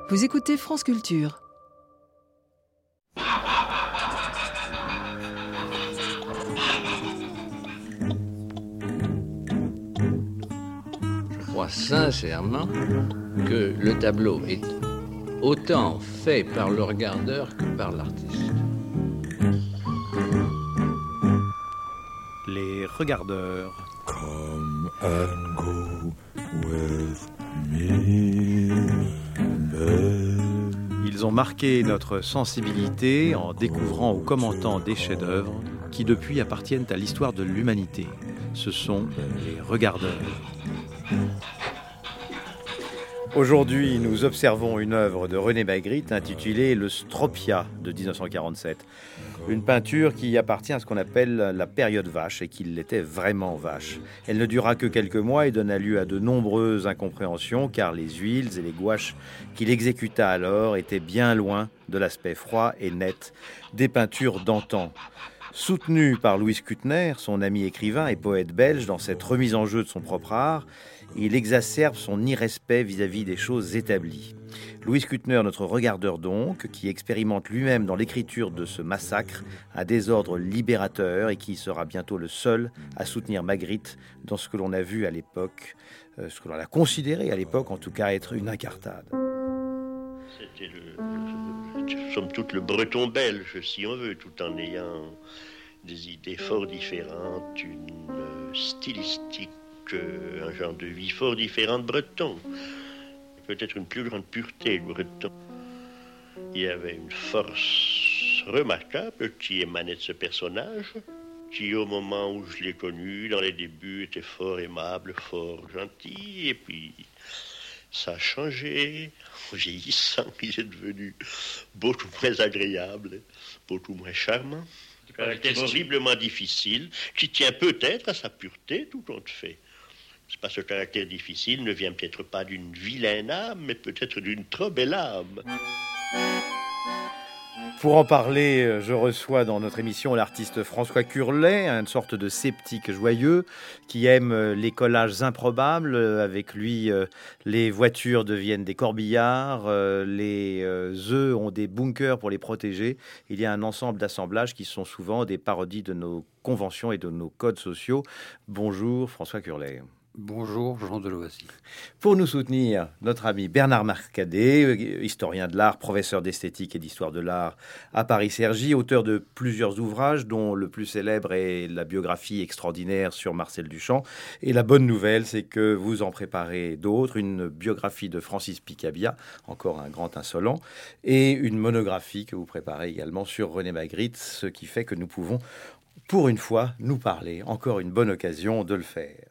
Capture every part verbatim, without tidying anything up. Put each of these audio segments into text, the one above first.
Vous écoutez France Culture. Je crois sincèrement que le tableau est autant fait par le regardeur que par l'artiste. Les regardeurs. Come and go with me, babe. Ils ont marqué notre sensibilité en découvrant ou commentant des chefs-d'œuvre qui depuis appartiennent à l'histoire de l'humanité. Ce sont les regardeurs. Aujourd'hui, nous observons une œuvre de René Magritte intitulée Le Stropia de dix-neuf cent quarante-sept. Une peinture qui appartient à ce qu'on appelle la période vache et qui l'était vraiment vache. Elle ne dura que quelques mois et donna lieu à de nombreuses incompréhensions car les huiles et les gouaches qu'il exécuta alors étaient bien loin de l'aspect froid et net des peintures d'antan. Soutenu par Louis Kuttner, son ami écrivain et poète belge, dans cette remise en jeu de son propre art, il exacerbe son irrespect vis-à-vis des choses établies. Louis Kuttner, notre regardeur donc, qui expérimente lui-même dans l'écriture de ce massacre un désordre libérateur et qui sera bientôt le seul à soutenir Magritte dans ce que l'on a vu à l'époque, euh, ce que l'on a considéré à l'époque en tout cas être une incartade. C'était le, le, somme toute le breton belge, si on veut, tout en ayant des idées fort différentes, une stylistique, un genre de vie fort différent de breton. Peut-être une plus grande pureté de breton. Il y avait une force remarquable qui émanait de ce personnage, qui au moment où je l'ai connu, dans les débuts, était fort aimable, fort gentil, et puis ça a changé. En vieillissant, il est devenu beaucoup moins agréable, beaucoup moins charmant. Un caractère horriblement difficile, qui tient peut-être à sa pureté, tout compte fait. C'est pas ce caractère difficile ne vient peut-être pas d'une vilaine âme, mais peut-être d'une trop belle âme. Pour en parler, je reçois dans notre émission l'artiste François Curlet, une sorte de sceptique joyeux qui aime les collages improbables. Avec lui, les voitures deviennent des corbillards, les œufs ont des bunkers pour les protéger. Il y a un ensemble d'assemblages qui sont souvent des parodies de nos conventions et de nos codes sociaux. Bonjour François Curlet. Bonjour, Jean Deloisy. Pour nous soutenir, notre ami Bernard Marcadet, historien de l'art, professeur d'esthétique et d'histoire de l'art à Paris-Cergy, auteur de plusieurs ouvrages, dont le plus célèbre est la biographie extraordinaire sur Marcel Duchamp. Et la bonne nouvelle, c'est que vous en préparez d'autres, une biographie de Francis Picabia, encore un grand insolent, et une monographie que vous préparez également sur René Magritte, ce qui fait que nous pouvons, pour une fois, nous parler. Encore une bonne occasion de le faire.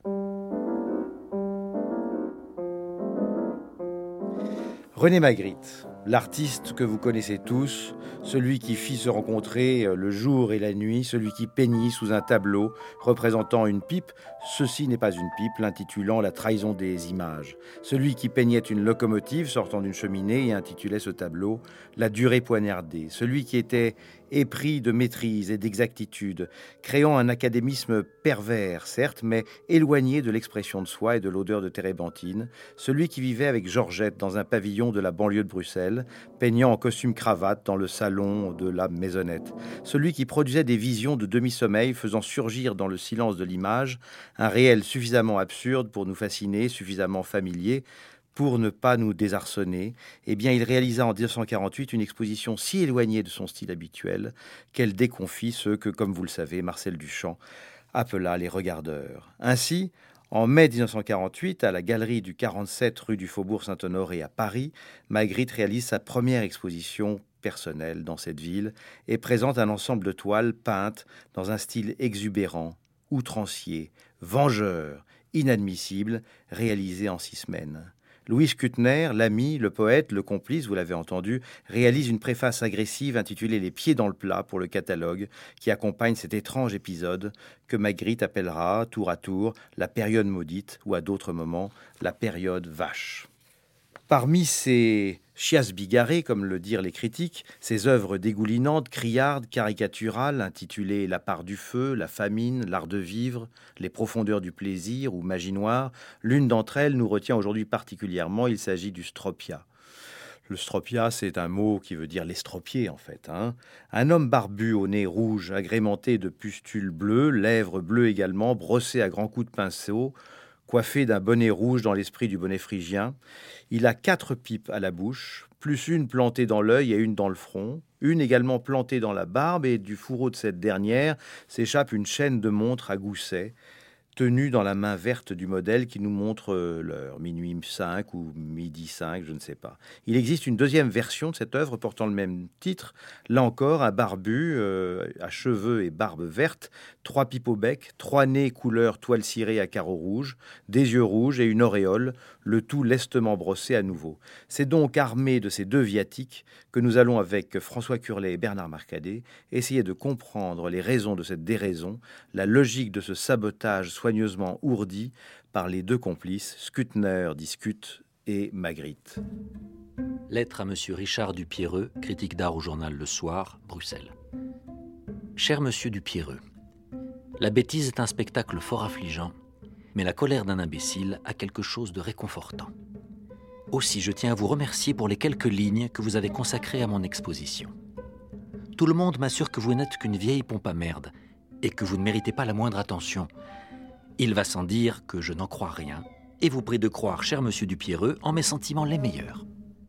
René Magritte, l'artiste que vous connaissez tous, celui qui fit se rencontrer le jour et la nuit, celui qui peignit sous un tableau représentant une pipe, ceci n'est pas une pipe, l'intitulant La trahison des images. Celui qui peignait une locomotive sortant d'une cheminée et intitulait ce tableau La durée poignardée. Celui qui était épris de maîtrise et d'exactitude, créant un académisme pervers, certes, mais éloigné de l'expression de soi et de l'odeur de térébenthine, celui qui vivait avec Georgette dans un pavillon de la banlieue de Bruxelles, peignant en costume-cravate dans le salon de la maisonnette, celui qui produisait des visions de demi-sommeil faisant surgir dans le silence de l'image un réel suffisamment absurde pour nous fasciner, suffisamment familier, pour ne pas nous désarçonner, eh bien, il réalisa en dix-neuf cent quarante-huit une exposition si éloignée de son style habituel qu'elle déconfit ceux que, comme vous le savez, Marcel Duchamp appela les regardeurs. Ainsi, en mai dix-neuf cent quarante-huit, à la galerie du quarante-sept rue du Faubourg Saint-Honoré à Paris, Magritte réalise sa première exposition personnelle dans cette ville et présente un ensemble de toiles peintes dans un style exubérant, outrancier, vengeur, inadmissible, réalisé en six semaines. Louis Kuttner, l'ami, le poète, le complice, vous l'avez entendu, réalise une préface agressive intitulée « Les pieds dans le plat » pour le catalogue qui accompagne cet étrange épisode que Magritte appellera tour à tour la période maudite ou à d'autres moments la période vache. Parmi ces chiasses bigarrées, comme le dirent les critiques, ces œuvres dégoulinantes, criardes, caricaturales, intitulées La part du feu, La famine, L'art de vivre, Les profondeurs du plaisir ou Magie noire, l'une d'entre elles nous retient aujourd'hui particulièrement, il s'agit du Stropia. Le stropia, c'est un mot qui veut dire l'estropié, en fait. Hein. Un homme barbu au nez rouge, agrémenté de pustules bleues, lèvres bleues également, brossé à grands coups de pinceau, coiffé d'un bonnet rouge dans l'esprit du bonnet phrygien. Il a quatre pipes à la bouche, plus une plantée dans l'œil et une dans le front, une également plantée dans la barbe, et du fourreau de cette dernière s'échappe une chaîne de montre à gousset, tenue dans la main verte du modèle qui nous montre l'heure, minuit cinq ou midi cinq, je ne sais pas. Il existe une deuxième version de cette œuvre portant le même titre. Là encore, un barbu euh, à cheveux et barbe verte, trois pipes au bec, trois nez couleur toile cirée à carreaux rouges, des yeux rouges et une auréole, le tout lestement brossé à nouveau. C'est donc armé de ces deux viatiques que nous allons, avec François Curlet et Bernard Marcadet, essayer de comprendre les raisons de cette déraison, la logique de ce sabotage soigneusement ourdi par les deux complices, Skutner discute et Magritte. Lettre à Monsieur Richard Dupierreux, critique d'art au journal Le Soir, Bruxelles. Cher Monsieur Dupierreux, la bêtise est un spectacle fort affligeant, mais la colère d'un imbécile a quelque chose de réconfortant. Aussi, je tiens à vous remercier pour les quelques lignes que vous avez consacrées à mon exposition. Tout le monde m'assure que vous n'êtes qu'une vieille pompe à merde et que vous ne méritez pas la moindre attention. Il va sans dire que je n'en crois rien et vous prie de croire, cher Monsieur Dupierreux, en mes sentiments les meilleurs.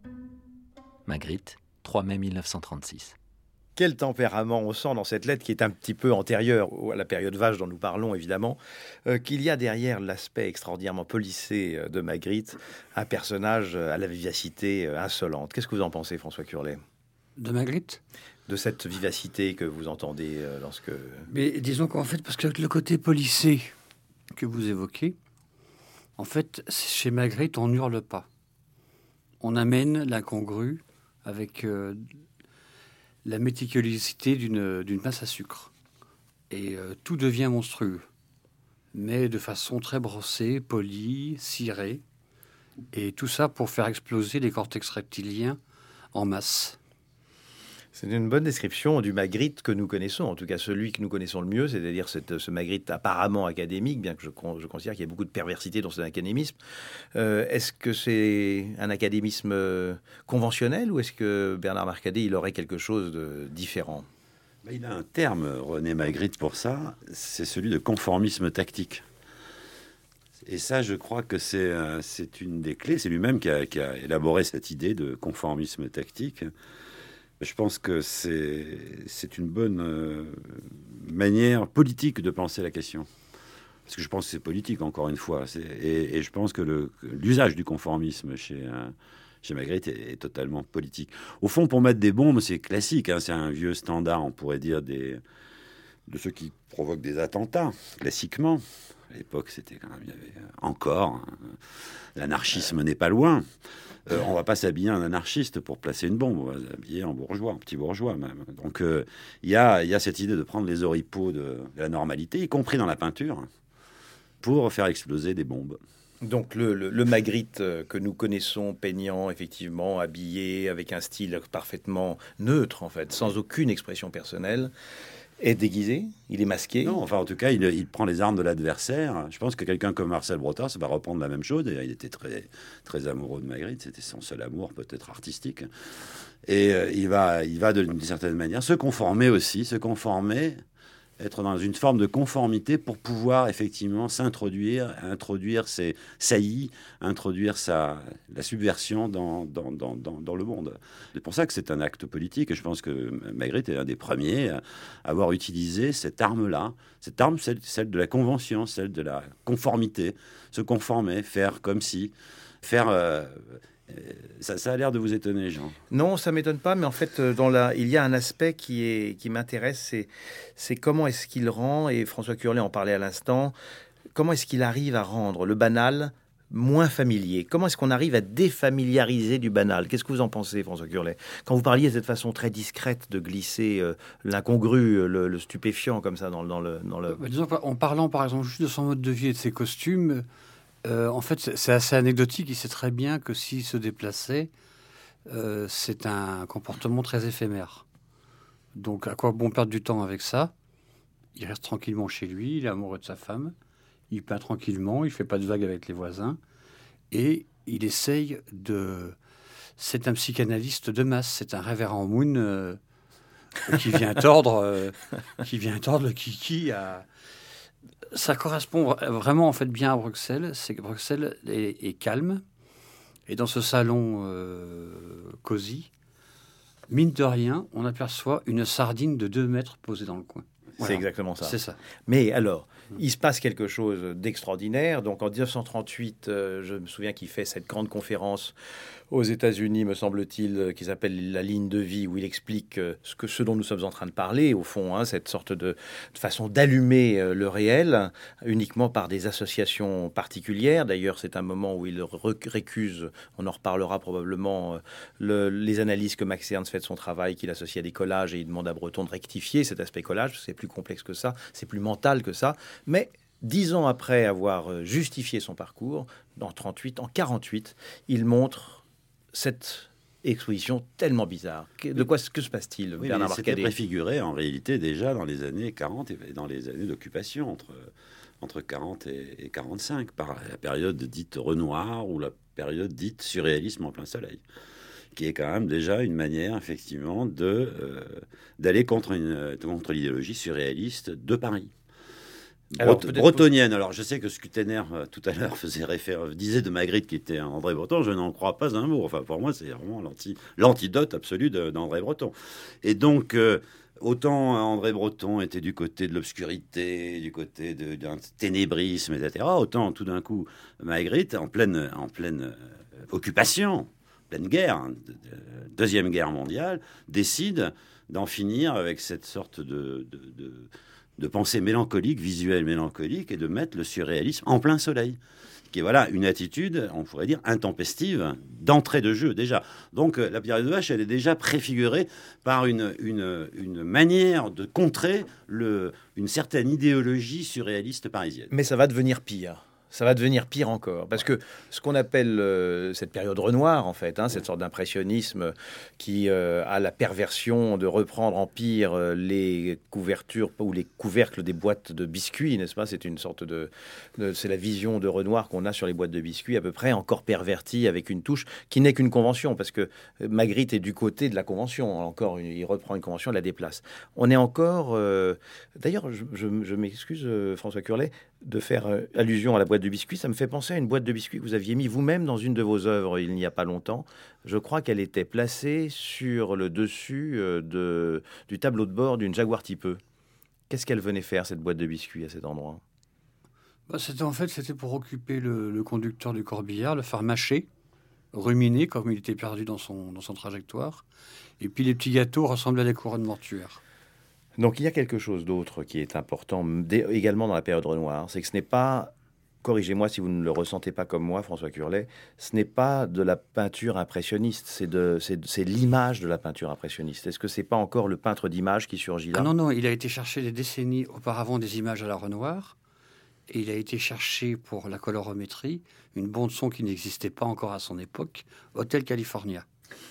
Magritte, trois mai mille neuf cent trente-six. Quel tempérament on sent dans cette lettre qui est un petit peu antérieure à la période vache dont nous parlons évidemment, euh, qu'il y a derrière l'aspect extraordinairement policé de Magritte un personnage à la vivacité insolente. Qu'est-ce que vous en pensez, François Curlet ? De Magritte ? De cette vivacité que vous entendez euh, lorsque... Mais disons qu'en fait, parce que le côté policé que vous évoquez, en fait, chez Magritte, on n'hurle pas. On amène l'incongru avec euh, la méticulosité d'une, d'une pince à sucre. Et euh, tout devient monstrueux, mais de façon très brossée, polie, cirée. Et tout ça pour faire exploser les cortex reptiliens en masse. C'est une bonne description du Magritte que nous connaissons, en tout cas celui que nous connaissons le mieux, c'est-à-dire cette, ce Magritte apparemment académique, bien que je, je considère qu'il y a beaucoup de perversité dans cet académisme. Euh, est-ce que c'est un académisme conventionnel ou est-ce que Bernard Marcadet, il aurait quelque chose de différent ? Il a un terme, René Magritte, pour ça, c'est celui de conformisme tactique. Et ça, je crois que c'est, c'est une des clés. C'est lui-même qui a, qui a élaboré cette idée de conformisme tactique. Je pense que c'est, c'est une bonne euh, manière politique de penser la question. Parce que je pense que c'est politique, encore une fois. C'est, et, et je pense que le, l'usage du conformisme chez, euh, chez Magritte est, est totalement politique. Au fond, pour mettre des bombes, c'est classique. Hein, c'est un vieux standard, on pourrait dire, des, de ceux qui provoquent des attentats, classiquement. À l'époque, c'était quand même... Il y avait encore... Hein, l'anarchisme n'est pas loin. Euh, on va pas s'habiller en anarchiste pour placer une bombe, on va s'habiller en bourgeois, en petit bourgeois même. Donc il euh, y, a, y a cette idée de prendre les oripeaux de, de la normalité, y compris dans la peinture, pour faire exploser des bombes. Donc le, le, le Magritte que nous connaissons, peignant, effectivement, habillé, avec un style parfaitement neutre, en fait, sans aucune expression personnelle, est déguisé, il est masqué. Non, enfin en tout cas, il, il prend les armes de l'adversaire. Je pense que quelqu'un comme Marcel Brotas va reprendre la même chose. Et il était très, très amoureux de Magritte, c'était son seul amour, peut-être artistique. Et euh, il va, il va d'une certaine manière se conformer aussi, se conformer, être dans une forme de conformité pour pouvoir effectivement s'introduire, introduire ses saillies, introduire sa, la subversion dans, dans, dans, dans, dans le monde. C'est pour ça que c'est un acte politique et je pense que Magritte est un des premiers à avoir utilisé cette arme-là, cette arme, celle, celle de la convention, celle de la conformité, se conformer, faire comme si, faire... Euh, Ça, ça a l'air de vous étonner, Jean. Non, ça m'étonne pas, mais en fait, dans la, il y a un aspect qui, est, qui m'intéresse, c'est, c'est comment est-ce qu'il rend, et François Curlet en parlait à l'instant, comment est-ce qu'il arrive à rendre le banal moins familier ? Comment est-ce qu'on arrive à défamiliariser du banal ? Qu'est-ce que vous en pensez, François Curlet ? Quand vous parliez de cette façon très discrète de glisser euh, l'incongru, le, le stupéfiant, comme ça, dans, dans le... Dans le... Bah, disons, en parlant, par exemple, juste de son mode de vie et de ses costumes... Euh, en fait, c'est assez anecdotique. Il sait très bien que s'il se déplaçait, euh, c'est un comportement très éphémère. Donc, à quoi bon perdre du temps avec ça ? Il reste tranquillement chez lui, il est amoureux de sa femme, il peint tranquillement, il ne fait pas de vagues avec les voisins, et il essaye de, c'est un psychanalyste de masse, c'est un révérend Moon euh, qui vient tordre, euh, qui vient tordre le kiki à... Ça correspond vraiment en fait bien à Bruxelles. C'est que Bruxelles est, est calme. Et dans ce salon euh, cosy, mine de rien, on aperçoit une sardine de deux mètres posée dans le coin. Voilà. C'est exactement ça. C'est ça. Mais alors, il se passe quelque chose d'extraordinaire. Donc en dix-neuf cent trente-huit, euh, je me souviens qu'il fait cette grande conférence aux États-Unis, me semble-t-il, euh, qui s'appelle La ligne de vie, où il explique euh, ce, que, ce dont nous sommes en train de parler, au fond, hein, cette sorte de, de façon d'allumer euh, le réel, uniquement par des associations particulières. D'ailleurs, c'est un moment où il re- récuse, on en reparlera probablement, euh, le, les analyses que Max Ernst fait de son travail, qu'il associe à des collages, et il demande à Breton de rectifier cet aspect collage, parce que c'est plus complexe que ça, c'est plus mental que ça. Mais dix ans après avoir justifié son parcours, en trente-huit, en quarante-huit, il montre cette exposition tellement bizarre. De quoi que se passe-t-il, oui, Bernard Marcadet? C'était préfiguré en réalité déjà dans les années quarante et dans les années d'occupation entre, entre quarante et, et quarante-cinq, par la période dite Renoir ou la période dite surréalisme en plein soleil, qui est quand même déjà une manière effectivement de, euh, d'aller contre, une, contre l'idéologie surréaliste de Paris. Alors, Brot- bretonienne. Alors, je sais que Scutener, euh, tout à l'heure, faisait référence, disait de Magritte qui était André Breton. Je n'en crois pas un mot. Enfin, pour moi, c'est vraiment l'anti, l'antidote absolu de, d'André Breton. Et donc, euh, autant André Breton était du côté de l'obscurité, du côté de, d'un ténébrisme, et cetera, autant tout d'un coup, Magritte, en pleine, en pleine euh, occupation, pleine guerre, hein, de, de, deuxième guerre mondiale, décide d'en finir avec cette sorte de... de, de de pensée mélancolique, visuelle mélancolique, et de mettre le surréalisme en plein soleil. Qui est voilà, une attitude, on pourrait dire, intempestive, d'entrée de jeu déjà. Donc la période de vache, elle est déjà préfigurée par une, une, une manière de contrer le, une certaine idéologie surréaliste parisienne. Mais ça va devenir pire. Ça va devenir pire encore, parce que ce qu'on appelle euh, cette période Renoir, en fait, hein, cette sorte d'impressionnisme qui euh, a la perversion de reprendre en pire euh, les couvertures ou les couvercles des boîtes de biscuits, n'est-ce pas? C'est une sorte de, de c'est la vision de Renoir qu'on a sur les boîtes de biscuits, à peu près encore pervertie avec une touche qui n'est qu'une convention, parce que Magritte est du côté de la convention. Encore, une, il reprend une convention, il la déplace. On est encore, euh, d'ailleurs, je, je, je m'excuse, euh, François Curlet, de faire euh, allusion à la boîte de biscuits. Ça me fait penser à une boîte de biscuits que vous aviez mis vous-même dans une de vos œuvres il n'y a pas longtemps. Je crois qu'elle était placée sur le dessus euh, de, du tableau de bord d'une Jaguar Type E. Qu'est-ce qu'elle venait faire, cette boîte de biscuits, à cet endroit? Bah, c'était, en fait, c'était pour occuper le, le conducteur du corbillard, le faire mâcher, ruminer, comme il était perdu dans son, dans son trajectoire. Et puis les petits gâteaux ressemblaient à des couronnes mortuaires. Donc il y a quelque chose d'autre qui est important dé- également dans la période Renoir, c'est que ce n'est pas, corrigez-moi si vous ne le ressentez pas comme moi, François Curlet, ce n'est pas de la peinture impressionniste, c'est, de, c'est, c'est l'image de la peinture impressionniste. Est-ce que c'est pas encore le peintre d'image qui surgit là? Ah non, non, il a été chercher des décennies auparavant des images à la Renoir, et il a été chercher pour la colorométrie une bande-son qui n'existait pas encore à son époque, Hotel California.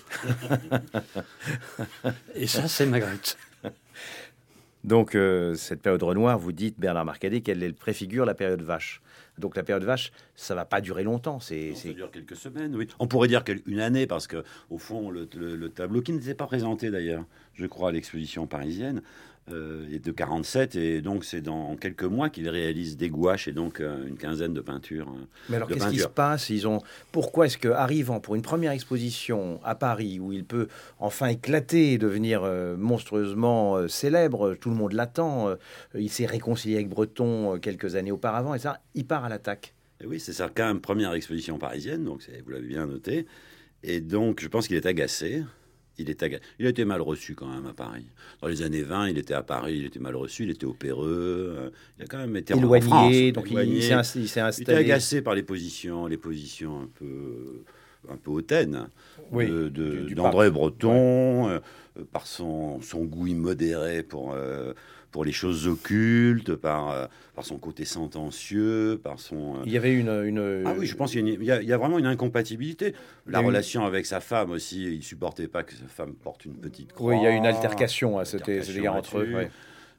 Et ça, c'est Magritte. Donc, euh, cette période Renoir, vous dites, Bernard Marcadet, qu'elle préfigure la période vache. Donc, la période vache, ça ne va pas durer longtemps. C'est, non, c'est... Ça dure quelques semaines, oui. On pourrait dire qu'une année, parce qu'au fond, le, le, le tableau, qui n'était pas présenté d'ailleurs, je crois, à l'exposition parisienne, euh, est de quarante-sept, et donc c'est dans quelques mois qu'il réalise des gouaches et donc euh, une quinzaine de peintures. Euh, Mais alors, de qu'est-ce peintures. qui se passe? Ils ont... Pourquoi est-ce qu'arrivant pour une première exposition à Paris, où il peut enfin éclater et devenir euh, monstrueusement euh, célèbre, tout le monde l'attend, euh, il s'est réconcilié avec Breton euh, quelques années auparavant, et ça, il part à l'attaque. Et oui, c'est ça, quand même, première exposition parisienne, donc c'est, vous l'avez bien noté. Et donc, je pense qu'il est agacé. Il, est aga... il a été mal reçu quand même à Paris. Dans les années vingt, il était à Paris, il était mal reçu, il était opéreux. Euh, il a quand même été éloigné, en France, donc éloigné. Il, s'est, il s'est installé. Il était agacé par les positions, les positions un peu, un peu hautaines oui, de, de, du, du d'André pape. Breton, ouais. euh, par son, son goût immodéré pour, euh, pour les choses occultes, par, euh, par son côté sentencieux, par son... Euh... Il y avait une, une... Ah oui, je pense qu'il y a, une, il y a, il y a vraiment une incompatibilité. La une... relation avec sa femme aussi, il ne supportait pas que sa femme porte une petite croix. Oui, il y a une altercation à cet égard entre eux. Ouais.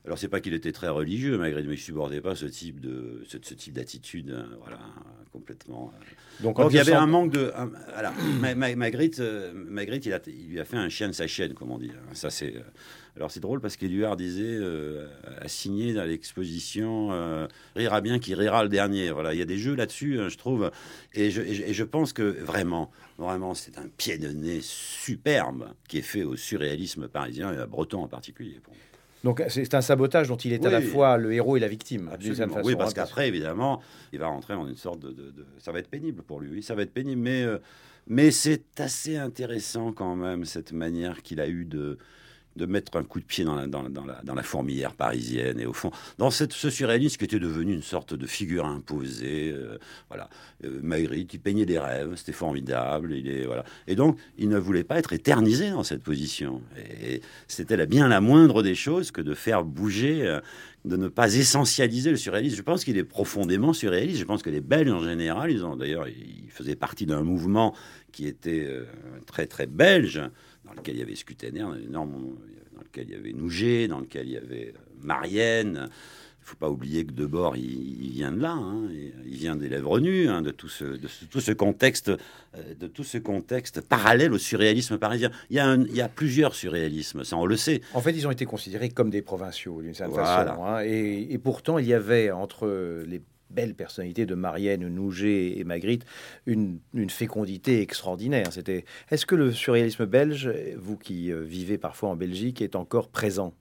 Alors, c'est pas qu'il était très religieux, Magritte, mais il supportait pas ce type de, ce, ce type d'attitude, hein, voilà, complètement. euh. Donc, Donc, en il y avait mille neuf cents un manque de. un- voilà, Ma- Ma- Magritte, euh, Magritte, il, a, il lui a fait un chien de sa chienne, comme on dit. hein. Ça, c'est. euh, Alors, c'est drôle parce qu'Éluard disait, euh, a signé dans l'exposition, euh, rira bien qui rira le dernier. Voilà, il y a des jeux là-dessus, hein, je trouve. Et je, et je- et je pense que vraiment, vraiment, c'est un pied de nez superbe qui est fait au surréalisme parisien et à Breton en particulier. pour moi. Donc c'est un sabotage dont il est à Oui. la fois le héros et la victime. d'une Absolument. certaine façon, Oui, parce hein, qu'après, évidemment, il va rentrer dans une sorte de, de- de- Ça va être pénible pour lui, oui, ça va être pénible. Mais, euh, mais c'est assez intéressant quand même, cette manière qu'il a eu de, de mettre un coup de pied dans la, dans, la- dans la, dans la fourmilière parisienne. Et au fond, dans cette, ce surréalisme qui était devenu une sorte de figure imposée. euh, voilà. Euh, Magritte, il peignait des rêves, c'était formidable. Il est, voilà. Et donc, il ne voulait pas être éternisé dans cette position. Et c'était la- bien la moindre des choses que de faire bouger... euh, de ne pas essentialiser le surréalisme. Je pense qu'il est profondément surréaliste. Je pense que les Belges, en général, ils ont d'ailleurs, ils faisaient partie d'un mouvement qui était euh, très, très belge, dans lequel il y avait Scutener, un énorme- dans lequel il y avait Nouget, dans lequel il y avait euh, Marienne. Il ne faut pas oublier que Debord, il, il vient de là, hein. Il vient des Lèvres nues, hein, de, tout ce, de ce- tout ce contexte, euh, de tout ce contexte parallèle au surréalisme parisien. Il y a, un- il y a plusieurs surréalismes, ça on le sait. En fait, ils ont été considérés comme des provinciaux, d'une certaine Voilà. façon. hein. Et, et pourtant, il y avait entre les belles personnalités de Marienne, Nouget et Magritte une, une fécondité extraordinaire. C'était. Est-ce que le surréalisme belge, vous qui euh, vivez parfois en Belgique, est encore présent?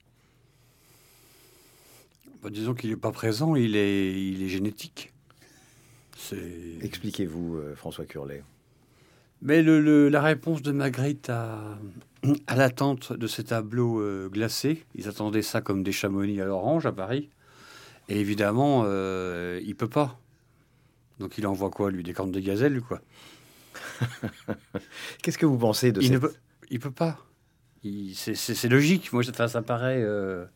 Bah, disons qu'il n'est pas présent, il est, il est génétique. C'est... Expliquez-vous, euh, François Curlet. Mais le, le- la réponse de Magritte à, à l'attente de ces tableaux euh, glacés, ils attendaient ça comme des chamonix à l'orange à Paris. Et évidemment, euh, il peut pas. Donc il envoie quoi, lui? Des cornes de gazelle, quoi. Qu'est-ce que vous pensez de Il cette... ne peut, il peut pas. Il- c'est, c'est- c'est logique. Moi, ça, ça paraît... euh,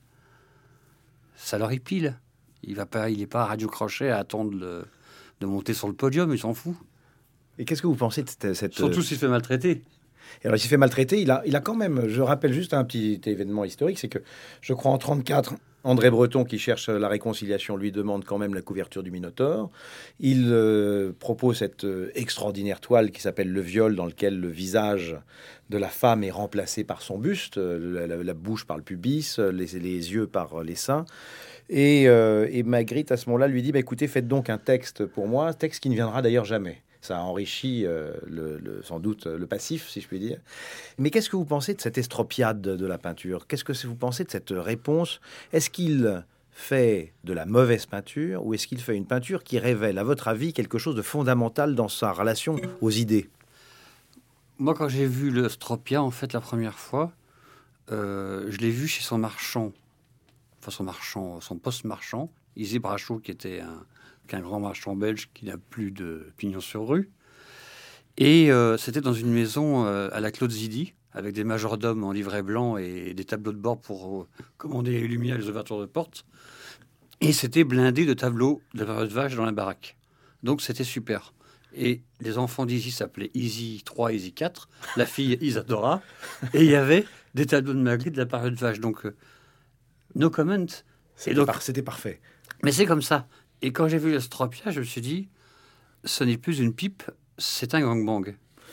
ça l'horripile. Il va pas, il n'est pas à Radio Crochet à attendre le- de monter sur le podium, il s'en fout. Et qu'est-ce que vous pensez de cette... cette- Surtout s'il se fait maltraiter. Et alors, il s'est fait maltraiter. Il a, il a quand même... Je rappelle juste un petit événement historique, c'est que, je crois, en trente-quatre... André Breton, qui cherche la réconciliation, lui demande quand même la couverture du Minotaure. Il euh, propose cette euh, extraordinaire toile qui s'appelle Le Viol, dans lequel le visage de la femme est remplacé par son buste, euh, la, la- la bouche par le pubis, les, les yeux par les seins. Et, euh, et Magritte, à ce moment-là, lui dit bah, écoutez, faites donc un texte pour moi, un texte qui ne viendra d'ailleurs jamais. Ça a enrichi euh, le, le- sans doute le passif, si je puis dire. Mais qu'est-ce que vous pensez de cette estropiade de, de la peinture? Qu'est-ce que vous pensez de cette réponse? Est-ce qu'il fait de la mauvaise peinture ou est-ce qu'il fait une peinture qui révèle, à votre avis, quelque chose de fondamental dans sa relation aux idées? Moi, quand j'ai vu le Stropia, en fait, la première fois, euh, je l'ai vu chez son marchand, enfin son marchand, son poste-marchand, Izzy Brachot, qui était un, qu'un grand marchand belge qui n'a plus de pignon sur rue. Et euh, c'était dans une maison euh, à la Claude Zidi, avec des majordomes en livret blanc et des tableaux de bord pour euh, commander les lumières et les ouvertures de porte. Et c'était blindé de tableaux de la de vache dans la baraque. Donc c'était super. Et les enfants d'Izzy s'appelaient Izzy trois, Izzy quatre, la fille Isadora, et il y avait des tableaux de Magritte de la période vache. Donc, euh, no comment. C'était donc- par- c'était parfait. Mais c'est comme ça. Et quand j'ai vu le Stropia, je me suis dit, ce n'est plus une pipe, c'est un gangbang.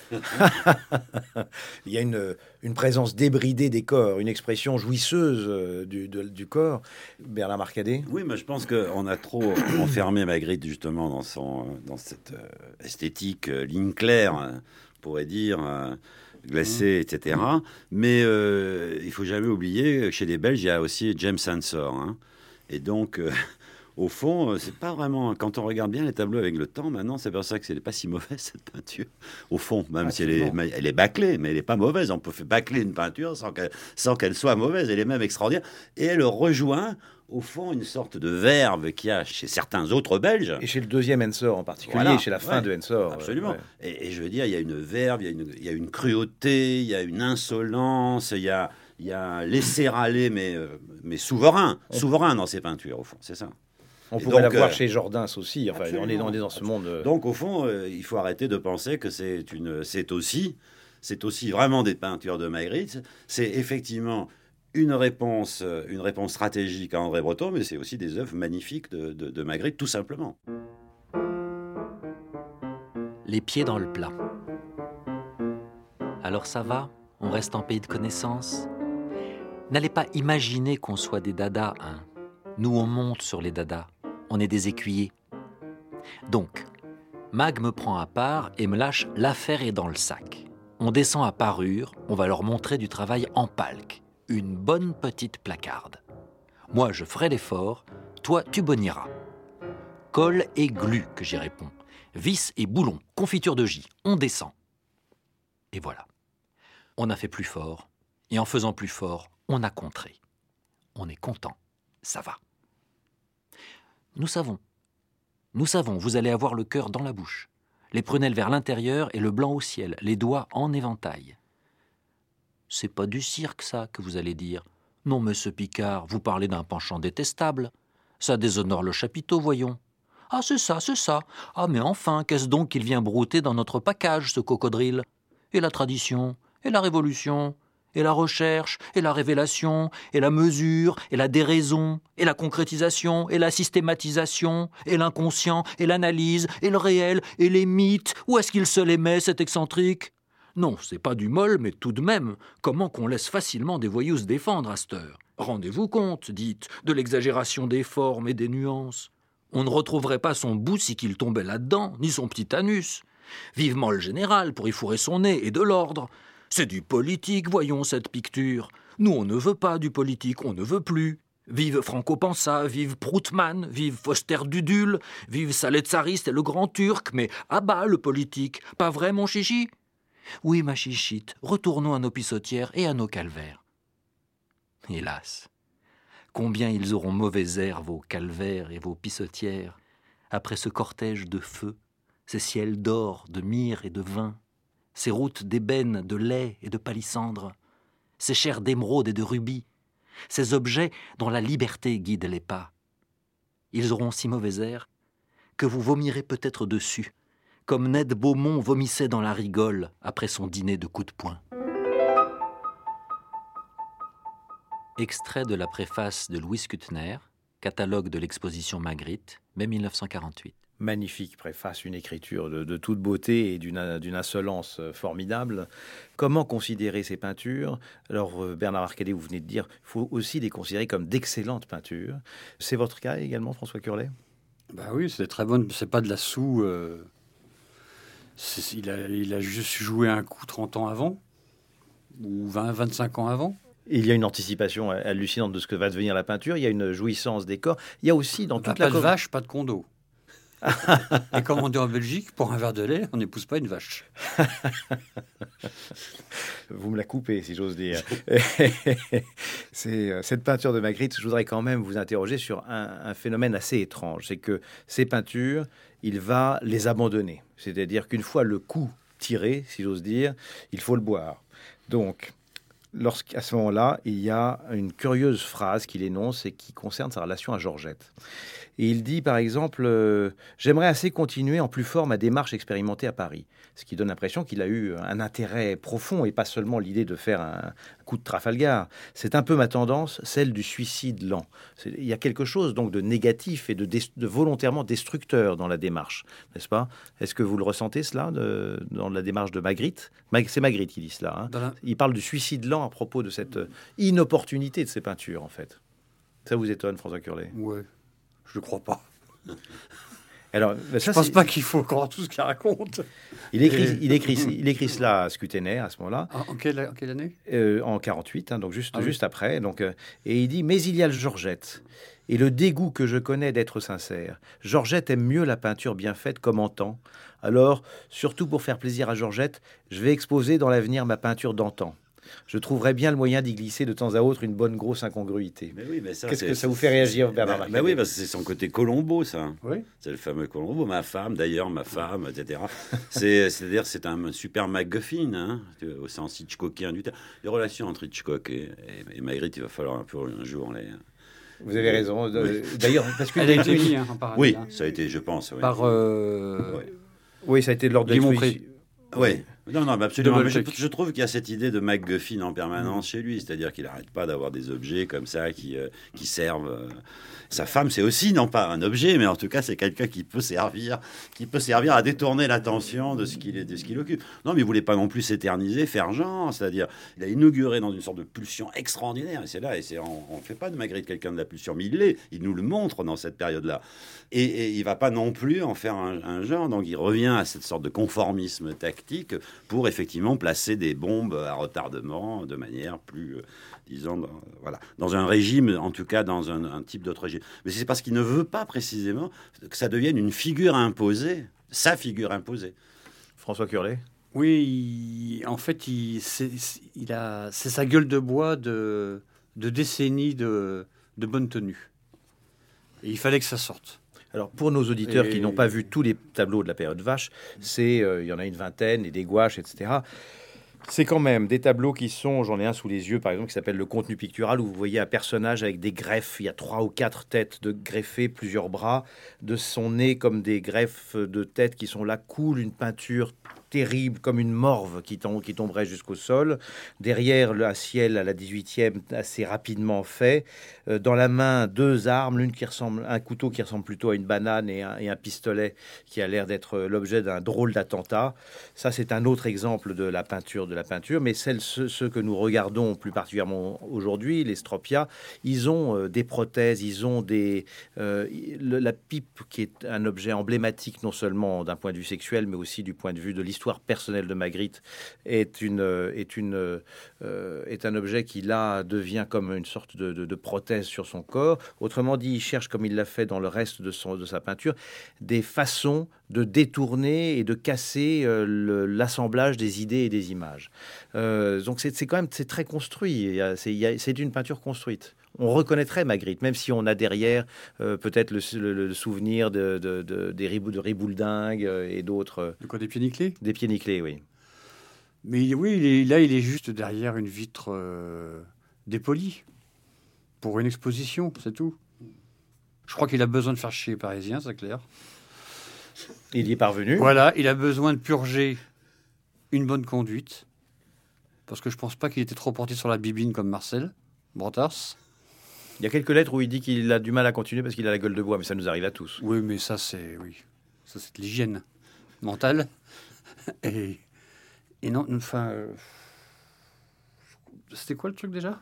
Il y a une, une présence débridée des corps, une expression jouisseuse euh, du, de- du corps. Bernard Marcadet. Oui, mais je pense qu'on a trop enfermé Magritte justement dans, son, dans cette euh, esthétique euh, ligne claire, hein, on pourrait dire, euh, glacée, et cetera. Mais euh, il faut jamais oublier que chez les Belges, il y a aussi James Ensor. Hein. Et donc, euh, au fond, euh, c'est pas vraiment... Quand on regarde bien les tableaux avec le temps, maintenant, c'est pour ça que c'est pas si mauvaise, cette peinture. Au fond, même si elle est, Absolument. elle est bâclée, mais elle n'est pas mauvaise. On peut faire bâcler une peinture sans qu'elle, sans qu'elle soit mauvaise. Elle est même extraordinaire. Et elle rejoint, au fond, une sorte de verve qu'il y a chez certains autres Belges. Et chez le deuxième Ensor en particulier, Voilà, chez la fin ouais, de Ensor. euh, Absolument. ouais. Et, et je veux dire, il y a une verve, il y a une, il y a une cruauté, il y a une insolence, il y a, il y a un laisser-aller, mais, euh, mais souverain. Souverain dans ces peintures, au fond, c'est ça. On Et pourrait donc, la voir euh, chez Jordaens aussi. Enfin, on est, absolument. on est dans ce monde. euh, Donc, au fond, euh, il faut arrêter de penser que c'est une, c'est aussi, c'est aussi vraiment des peintures de Magritte. C'est effectivement une réponse, une réponse stratégique à André Breton, mais c'est aussi des œuvres magnifiques de, de, de Magritte, tout simplement. Les pieds dans le plat. Alors ça va? On reste en pays de connaissances? N'allez pas imaginer qu'on soit des dadas, hein. Nous, on monte sur les dadas. On est des écuyers. Donc, Mag me prend à part et me lâche « l'affaire est dans le sac ». On descend à Parure, on va leur montrer du travail en palque. Une bonne petite placarde. Moi, je ferai l'effort, toi, tu bonnieras. Colle et glu, que j'y réponds. Vis et boulon, confiture de J. On descend. Et voilà. On a fait plus fort, et en faisant plus fort, on a contré. On est content, ça va. Nous savons. Nous savons, vous allez avoir le cœur dans la bouche, les prunelles vers l'intérieur et le blanc au ciel, les doigts en éventail. C'est pas du cirque, ça, que vous allez dire. Non, monsieur Picard, vous parlez d'un penchant détestable. Ça déshonore le chapiteau, voyons. Ah, c'est ça, c'est ça. Ah, mais enfin, qu'est-ce donc qu'il vient brouter dans notre package, ce cocodrille? Et la tradition, et la révolution, et la recherche, et la révélation, et la mesure, et la déraison, et la concrétisation, et la systématisation, et l'inconscient, et l'analyse, et le réel, et les mythes. Où est-ce qu'il se les met, cet excentrique? Non, c'est pas du molle, mais tout de même, comment qu'on laisse facilement des voyous se défendre à cette heure? Rendez-vous compte, dites, de l'exagération des formes et des nuances. On ne retrouverait pas son bout si qu'il tombait là-dedans, ni son petit anus. Vivement le général pour y fourrer son nez, et de l'ordre. C'est du politique, voyons, cette picture. Nous, on ne veut pas du politique, on ne veut plus. Vive Franco Pansa, vive Proutman, vive Foster Dudul, vive Saleh Tsariste et le Grand Turc, mais à bas le politique, pas vrai, mon chichi? Oui, ma chichite, retournons à nos pissotières et à nos calvaires. Hélas, combien ils auront mauvais air, vos calvaires et vos pissotières, après ce cortège de feu, ces ciels d'or, de myrrhe et de vin, ces routes d'ébène, de lait et de palissandre, ces chairs d'émeraude et de rubis, ces objets dont la liberté guide les pas. Ils auront si mauvais air que vous vomirez peut-être dessus, comme Ned Beaumont vomissait dans la rigole après son dîner de coups de poing. Extrait de la préface de Louis Kuttner, catalogue de l'exposition Magritte, mai mille neuf cent quarante-huit. Magnifique préface, une écriture de, de toute beauté et d'une, d'une insolence formidable. Comment considérer ces peintures? Alors, Bernard Arcadé, vous venez de dire, il faut aussi les considérer comme d'excellentes peintures. C'est votre cas également, François Curlet? Bah oui, c'est très bonne. C'est pas de la soue. Euh... C'est, il, a, il a juste joué un coup trente ans avant, ou vingt, vingt-cinq ans avant. Il y a une anticipation hallucinante de ce que va devenir la peinture. Il y a une jouissance des corps. Il y a aussi dans bah, toute pas la... Pas de vache, pas de condo. Et comme on dit en Belgique, pour un verre de lait, on n'épouse pas une vache. Vous me la coupez, si j'ose dire. C'est, cette peinture de Magritte, je voudrais quand même vous interroger sur un, un phénomène assez étrange. C'est que ces peintures, il va les abandonner. C'est-à-dire qu'une fois le coup tiré, si j'ose dire, il faut le boire. Donc, lorsqu'à ce moment-là, il y a une curieuse phrase qu'il énonce et qui concerne sa relation à Georgette. Et il dit, par exemple, euh, « J'aimerais assez continuer en plus fort ma démarche expérimentée à Paris », ce qui donne l'impression qu'il a eu un intérêt profond et pas seulement l'idée de faire un coup de Trafalgar. C'est un peu ma tendance, celle du suicide lent. C'est, il y a quelque chose donc de négatif et de, de, de volontairement destructeur dans la démarche, n'est-ce pas? Est-ce que vous le ressentez, cela, de, dans la démarche de Magritte? Mag, C'est Magritte qui dit cela. Hein. La... Il parle du suicide lent à propos de cette inopportunité de ces peintures, en fait. Ça vous étonne, François Curlet? Ouais. Je ne crois pas. Alors, ça, je ne pense pas qu'il faut croire tout ce qu'il raconte. Il écrit, Et... il, écrit, il écrit cela à Scutener à ce moment-là. En, en, quelle, en quelle année? euh, En quarante-huit, hein, donc juste, ah, juste oui. après. Donc, euh, et il dit « Mais il y a le Georgette et le dégoût que je connais d'être sincère. Georgette aime mieux la peinture bien faite comme antan. Alors, surtout pour faire plaisir à Georgette, je vais exposer dans l'avenir ma peinture d'antan. Je trouverais bien le moyen d'y glisser de temps à autre une bonne grosse incongruité. » Mais oui, mais ça, Qu'est-ce c'est, que ça vous fait réagir, Bernard Marcadé? Ben bah oui, parce que c'est son côté Colombo, ça. Oui. C'est le fameux Colombo. Ma femme, d'ailleurs, ma femme, et cetera. c'est, c'est-à-dire, c'est un super MacGuffin, hein, au sens Hitchcockien du terme. Les relations entre Hitchcock et, et, et Magritte, il va falloir un peu un jour les... Vous avez raison. Oui. D'ailleurs, parce que elle a été mise hein, en parallèle. Oui, hein. ça a été, je pense. Oui. Par. Euh... Oui. oui, ça a été lors de l'exposition. Oui. Non, non, mais absolument. Double Mais je, check. je trouve qu'il y a cette idée de MacGuffin en permanence chez lui, c'est-à-dire qu'il n'arrête pas d'avoir des objets comme ça qui, euh, qui servent. euh, Sa femme, c'est aussi non pas un objet, mais en tout cas, c'est quelqu'un qui peut servir, qui peut servir à détourner l'attention de ce qu'il est, de ce qu'il occupe. Non, mais il voulait pas non plus s'éterniser, faire genre, c'est-à-dire, il a inauguré dans une sorte de pulsion extraordinaire. Et c'est là, et c'est, on ne fait pas de Magritte quelqu'un de la pulsion, mais il l'est. Il nous le montre dans cette période-là. Et, et il va pas non plus en faire un, un genre. Donc, il revient à cette sorte de conformisme tactique pour effectivement placer des bombes à retardement de manière plus, euh, disons, dans, voilà, dans un régime, en tout cas dans un, un type d'autre régime. Mais c'est parce qu'il ne veut pas précisément que ça devienne une figure imposée, sa figure imposée. François Curlet. Oui, il- en fait, il, c'est, il a, c'est sa gueule de bois de, de décennies de, de bonne tenue. Et il fallait que ça sorte. Alors, pour nos auditeurs Et- qui n'ont pas vu tous les tableaux de la période Vache, c'est, euh, il y en a une vingtaine, et des gouaches, et cetera. C'est quand même des tableaux qui sont, j'en ai un sous les yeux par exemple, qui s'appelle le contenu pictural, où vous voyez un personnage avec des greffes, il y a trois ou quatre têtes de greffées, plusieurs bras, de son nez comme des greffes de têtes qui sont là, coule une peinture terrible, comme une morve qui, tom- qui tomberait jusqu'au sol. Derrière, le un ciel à la dix-huitième, assez rapidement fait. Euh, dans la main, deux armes, l'une qui ressemble, un couteau qui ressemble plutôt à une banane et un, et un pistolet qui a l'air d'être l'objet d'un drôle d'attentat. Ça, c'est un autre exemple de la peinture de la peinture, mais celles, ceux, ceux que nous regardons plus particulièrement aujourd'hui, les Stropia, ils ont euh, des prothèses, ils ont des... euh, le- la pipe, qui est un objet emblématique non seulement d'un point de vue sexuel, mais aussi du point de vue de l'histoire personnelle de Magritte, est, une, euh, est, une, euh, est un objet qui, là, devient comme une sorte de, de, de prothèse sur son corps. Autrement dit, il cherche, comme il l'a fait dans le reste de, son, de sa peinture, des façons de détourner et de casser euh, le- l'assemblage des idées et des images. Euh, donc c'est c'est quand même c'est très construit. Il y a- C'est il y a- c'est une peinture construite. On reconnaîtrait Magritte, même si on a derrière euh, peut-être le, le- le souvenir de, de, de, des ribou, de Ribouldingue euh, et d'autres, euh, De quoi, des pieds nickelés? des pieds nickelés, oui. Mais il- oui, il est, là, il est juste derrière une vitre euh, dépolie pour une exposition, c'est tout. Je crois qu'il a besoin de faire chier les Parisiens, c'est clair. Il y est parvenu. Voilà, il a besoin de purger une bonne conduite, parce que je pense pas qu'il était trop porté sur la bibine comme Marcel Brotars. Il y a quelques lettres où il dit qu'il a du mal à continuer parce qu'il a la gueule de bois, mais ça nous arrive à tous. Oui, mais ça c'est oui, ça c'est de l'hygiène mentale. Et, et non, enfin, euh, c'était quoi le truc déjà?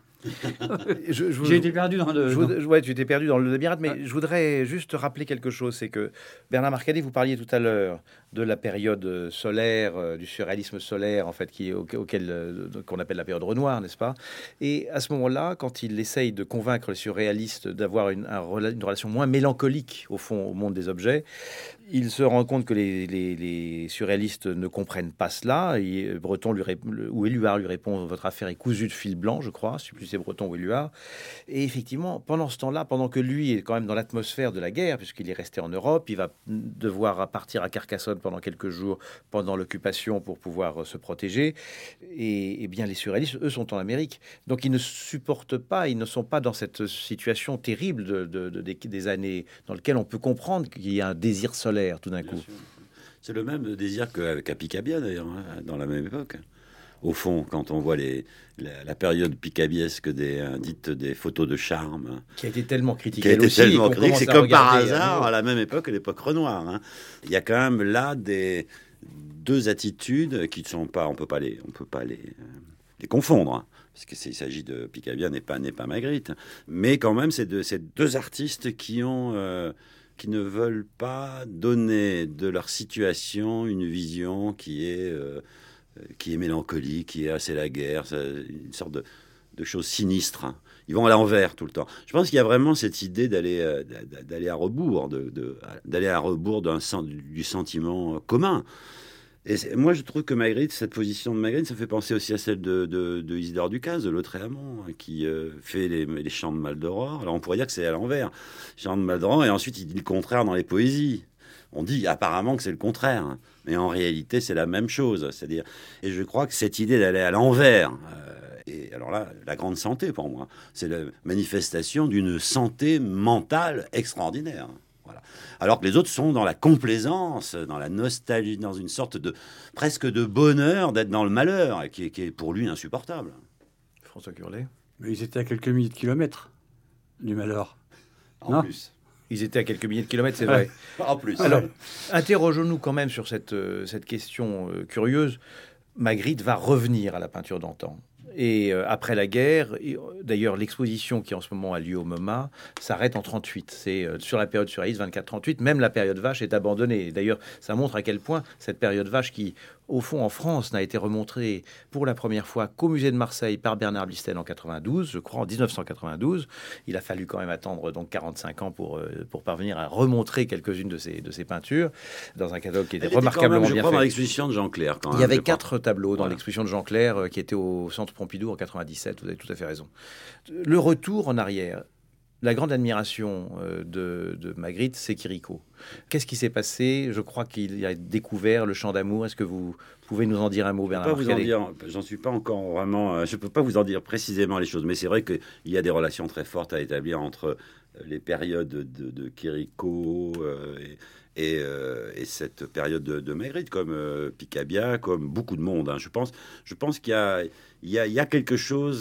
Je, je, J'ai été perdu dans le. Je dans- voudrais- ouais, tu t'es perdu dans le labyrinthe, mais Ah. je voudrais juste rappeler quelque chose. C'est que Bernard Marcadet, vous parliez tout à l'heure de la période euh, solaire, euh, du surréalisme solaire, en fait, qui, au- auquel euh, qu'on appelle la période Renoir, n'est-ce pas? Et à ce moment-là, quand il essaye de convaincre les surréalistes d'avoir une, un rela- une relation moins mélancolique, au fond, au monde des objets, il se rend compte que les, les- les surréalistes ne comprennent pas cela. Et Breton lui rép- le- ou Éluard lui répond: votre affaire est cousue de fil blanc, je crois. Je sais plus si c'est Breton ou Éluard. Et effectivement, pendant ce temps-là, pendant que lui est quand même dans l'atmosphère de la guerre, puisqu'il est resté en Europe, il va devoir partir à Carcassonne pendant quelques jours pendant l'occupation pour pouvoir se protéger. Et, et bien, les surréalistes, eux, sont en Amérique. Donc, ils ne supportent pas, ils ne sont pas dans cette situation terrible de, de- de- des, des années dans lesquelles on peut comprendre qu'il y a un désir solaire tout d'un Bien coup. sûr. C'est le même désir qu'à Picabia, d'ailleurs, hein, dans la même époque. Au fond, quand on voit les, la, la période picabiesque des, euh, dites des photos de charme, Qui a été tellement critiqué. qui a été aussi, tellement qu'on critique, commence c'est à comme par regarder, hasard euh, à la même époque, à l'époque Renoir. hein. Il y a quand même là des deux attitudes qui ne sont pas, on peut pas les, on peut pas les, euh, les confondre. hein, Parce qu'il s'agit de Picabia n'est pas n'est pas Magritte, mais quand même c'est de ces deux artistes qui ont euh, qui ne veulent pas donner de leur situation une vision qui est euh, qui est mélancolique, qui est assez la guerre, ça, une sorte de, de chose sinistre. hein. Ils vont à l'envers tout le temps. Je pense qu'il y a vraiment cette idée d'aller euh, d'aller à rebours, de, de- d'aller à rebours d'un sen- du sentiment commun. Et c'est- moi, je trouve que Magritte, cette position de Magritte, ça fait penser aussi à celle de, de, de Isidore Ducasse, de Lautréamont, hein, qui euh, fait les, les chants de Maldoror. Alors, on pourrait dire que c'est à l'envers. Chants de Maldoror, et ensuite, il dit le contraire dans les poésies. On dit apparemment que c'est le contraire, hein, mais en réalité, c'est la même chose. C'est-à-dire, et je crois que cette idée d'aller à l'envers, euh, et alors là, la grande santé pour moi, c'est la manifestation d'une santé mentale extraordinaire. Voilà. Voilà. Alors que les autres sont dans la complaisance, dans la nostalgie, dans une sorte de presque de bonheur d'être dans le malheur, qui est, qui est pour lui insupportable. François Curlet. Mais ils étaient à quelques milliers de kilomètres du malheur. En Non. plus. Ils étaient à quelques milliers de kilomètres, c'est vrai. En plus. Alors, interrogeons-nous quand même sur cette, euh, cette question euh, curieuse. Magritte va revenir à la peinture d'antan. Et euh, après la guerre, et, euh, d'ailleurs, l'exposition qui en ce moment a lieu au MoMA s'arrête en trente-huit. C'est euh, sur la période surréaliste, vingt-quatre trente-huit. Même la période vache est abandonnée. D'ailleurs, ça montre à quel point cette période vache qui, au fond, en France, n'a été remontrée pour la première fois qu'au musée de Marseille par Bernard Blistel en quatre-vingt-douze, je crois, en dix-neuf cent quatre-vingt-douze. Il a fallu quand même attendre donc quarante-cinq ans pour, euh, pour parvenir à remontrer quelques-unes de ses, de ses peintures dans un catalogue qui était Elle était remarquablement quand même, je bien crois, fait. dans l'exposition de Jean Clair. Quand Il même, y avait je crois. quatre tableaux dans Voilà. l'exposition de Jean Clair euh, qui était au Centre Pompidou en quatre-vingt-dix-sept. Vous avez tout à fait raison. Le retour en arrière, la grande admiration euh, de, de Magritte, c'est Chirico. Qu'est-ce qui s'est passé? Je crois qu'il a découvert le chant d'amour. Est-ce que vous pouvez nous en dire un mot, Je peux Bernard pas vous en Marcallet? dire, j'en suis pas encore vraiment. euh, Je peux pas vous en dire précisément les choses, mais c'est vrai qu'il y a des relations très fortes à établir entre les périodes de, de Chirico euh, et, et, euh, et cette période de, de Magritte, comme euh, Picabia, comme beaucoup de monde. Hein. Je pense, je pense qu'il y a, il y a, il y a quelque chose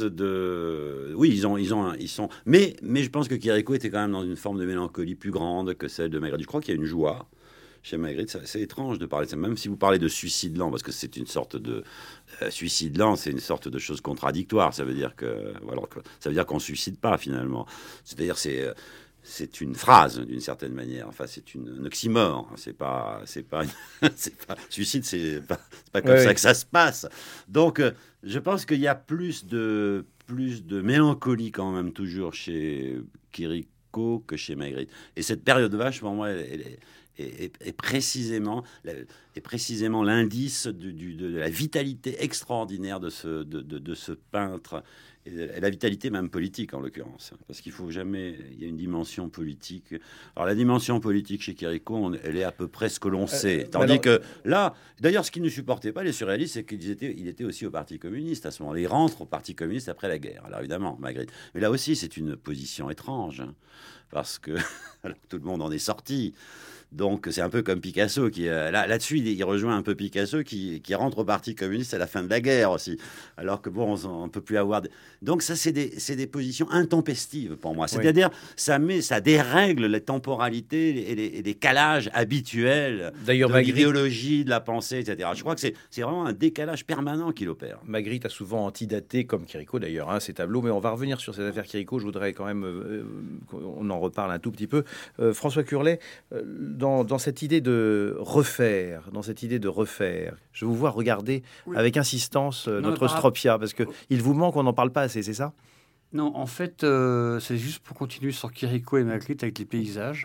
de. Oui, ils ont, ils ont, ils sont. Mais, mais je pense que Chirico était quand même dans une forme de mélancolie plus grande que celle de Magritte. Je crois qu'il y a une joie chez Magritte. C'est, c'est étrange de parler de ça, même si vous parlez de suicide lent, parce que c'est une sorte de euh, suicide lent, c'est une sorte de chose contradictoire. Ça veut dire que, voilà, que- ça veut dire qu'on suicide pas finalement. C'est-à-dire c'est euh, c'est une phrase d'une certaine manière. Enfin, c'est une, un oxymore. C'est pas, c'est pas, c'est pas suicide. C'est pas, c'est pas comme Ouais, ça ouais. que ça se passe. Donc, euh, je pense qu'il y a plus de plus de mélancolie quand même toujours chez Chirico que chez Magritte. Et cette période vache, pour moi, elle, elle est est, est- est précisément, la- est précisément l'indice du- du- de la vitalité extraordinaire de ce, de, de- de ce peintre, et de- et la vitalité même politique en l'occurrence, parce qu'il faut jamais, il y a une dimension politique. Alors la dimension politique chez Chirico, on- elle est à peu près ce que l'on sait, tandis alors- que là, d'ailleurs, ce qui ne supportait pas les surréalistes, c'est qu'il était, il était aussi au Parti communiste à ce moment-là. Il rentre au Parti communiste après la guerre. Alors évidemment, Magritte. Mais là aussi, c'est une position étrange, hein, parce que alors, tout le monde en est sorti. Donc c'est un peu comme Picasso qui euh, là là-dessus il, il rejoint un peu Picasso qui, qui rentre au Parti communiste à la fin de la guerre aussi, alors que bon on, on peut plus avoir de... donc ça c'est des c'est des positions intempestives pour moi, c'est-à-dire ça met ça dérègle les temporalités et les, et les calages habituels D'ailleurs, de Magritte, l'idéologie, de la pensée, et cetera. Je crois que c'est c'est vraiment un décalage permanent qu'il opère. Magritte a souvent antidaté, comme Chirico d'ailleurs, hein, ces tableaux. Mais on va revenir sur cette affaire Chirico. Je voudrais quand même euh, qu'on en reparle un tout petit peu. Euh, François Curlet, euh, dans, dans cette idée de refaire, dans cette idée de refaire, je vous vois regarder Oui. avec insistance euh, Non, notre mais par- Stropia, parce que il vous manque, on n'en parle pas assez, c'est ça? Non, en fait, euh, c'est juste pour continuer sur Chirico et Magritte avec les paysages.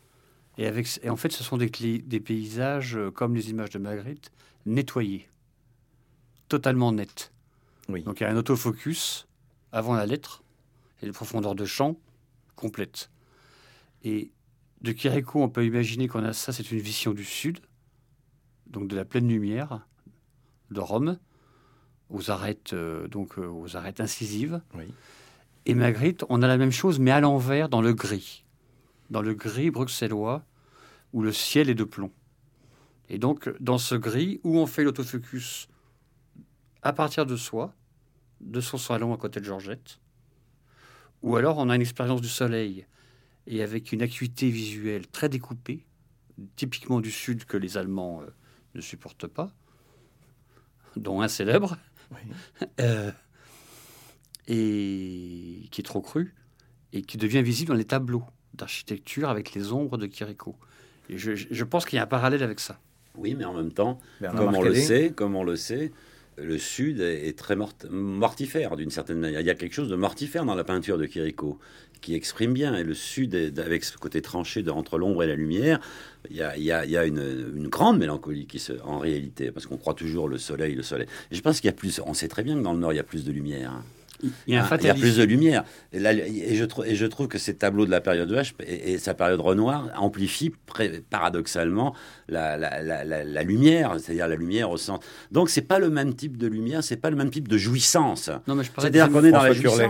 Et, avec, et en fait, ce sont des, clés- des paysages, euh, comme les images de Magritte, nettoyés. Totalement nets. Oui. Donc il y a un autofocus avant la lettre et une profondeur de champ complète. Et de Chirico, on peut imaginer qu'on a ça, c'est une vision du sud, donc de la pleine lumière de Rome, aux arêtes, euh, donc euh, aux arêtes incisives. Oui. Et Magritte, on a la même chose, mais à l'envers, dans le gris. Dans le gris bruxellois, où le ciel est de plomb. Et donc, dans ce gris, où on fait l'autofocus à partir de soi, de son salon à côté de Georgette, ou alors on a une expérience du soleil, et avec une acuité visuelle très découpée, typiquement du sud que les Allemands euh, ne supportent pas, dont un célèbre, euh, et qui est trop cru, et qui devient visible dans les tableaux d'architecture avec les ombres de Chirico. Et je, je pense qu'il y a un parallèle avec ça. Oui, mais en même temps, Bernard comme on le Marcallet. sait, comme on le sait, le Sud est, est très mort- mortifère d'une certaine manière. Il y a quelque chose de mortifère dans la peinture de Chirico qui exprime bien. Et le Sud, est, avec ce côté tranché de, entre l'ombre et la lumière, il y a, il y a, il y a une, une grande mélancolie qui se, en réalité, parce qu'on croit toujours le soleil, le soleil. Et je pense qu'il y a plus. On sait très bien que dans le Nord, il y a plus de lumière. hein. Il y a un Hein, il y a fatalisme. plus de lumière. Et, là, et, je, trou- et je trouve que ces tableaux de la période vache et, et sa période Renoir amplifient pré- paradoxalement la, la, la, la, la lumière, c'est-à-dire la lumière au sens. Donc, c'est pas le même type de lumière, c'est pas le même type de jouissance. Non, mais je parlais C'est-à-dire des- qu'on est dans la François Curlet. jouissance.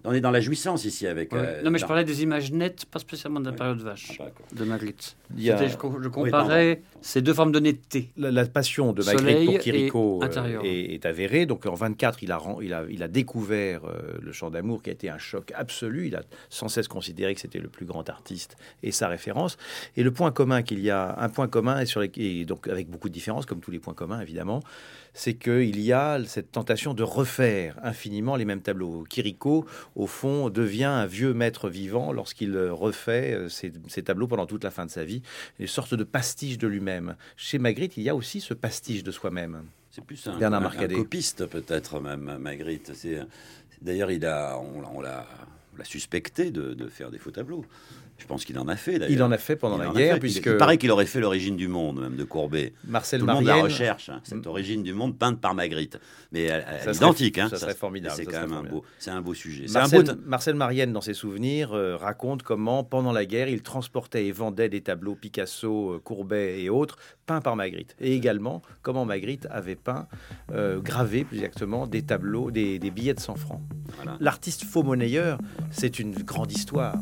On est dans la jouissance ici avec... Ouais. euh, non, mais je dans- parlais des images nettes, pas spécialement de la Ouais. période vache, Ah, d'accord. de Magritte. Il y a- C'était- Je, co- je comparais ces deux formes de netteté. La, la passion de Soleil Magritte pour et Quirico euh, intérieur. est, est avérée. Donc en vingt-quatre, il a, ren- il a, il a découvert euh, le chant d'amour qui a été un choc absolu. Il a sans cesse considéré que c'était le plus grand artiste et sa référence. Et le point commun qu'il y a, un point commun, et, sur les, et donc avec beaucoup de différences, comme tous les points communs évidemment, c'est qu'il y a cette tentation de refaire infiniment les mêmes tableaux. Quirico, au fond, devient un vieux maître vivant lorsqu'il refait euh, ces, ces tableaux pendant toute la fin de sa vie, une sorte de pastiche de lui-même. Chez Magritte, il y a aussi ce pastiche de soi-même. C'est plus un, Bernard un- Marcadet. un copiste peut-être même, Magritte. C'est, d'ailleurs, il a, on, l'a- on l'a, on l'a suspecté de, de faire des faux tableaux. Je pense qu'il en a fait d'ailleurs. Il en a fait pendant Il la en a guerre, fait. puisque Il paraît qu'il aurait fait l'origine du monde, même de Courbet. Marcel Tout le monde la Marienne... recherche, hein, cette Mm. origine du monde peinte par Magritte. Mais elle, elle Ça est serait- identique. Hein, ça serait formidable, C'est ça quand serait même un formidable. beau, c'est un beau sujet. C'est Marcel, un beau. t- Marcel Marienne, dans ses souvenirs, euh, raconte comment, pendant la guerre, il transportait et vendait des tableaux Picasso, euh, Courbet et autres, peints par Magritte. Et également, comment Magritte avait peint, euh, gravé plus exactement, des tableaux, des, des billets de cent francs. Voilà. L'artiste faux monnayeur, c'est une grande histoire.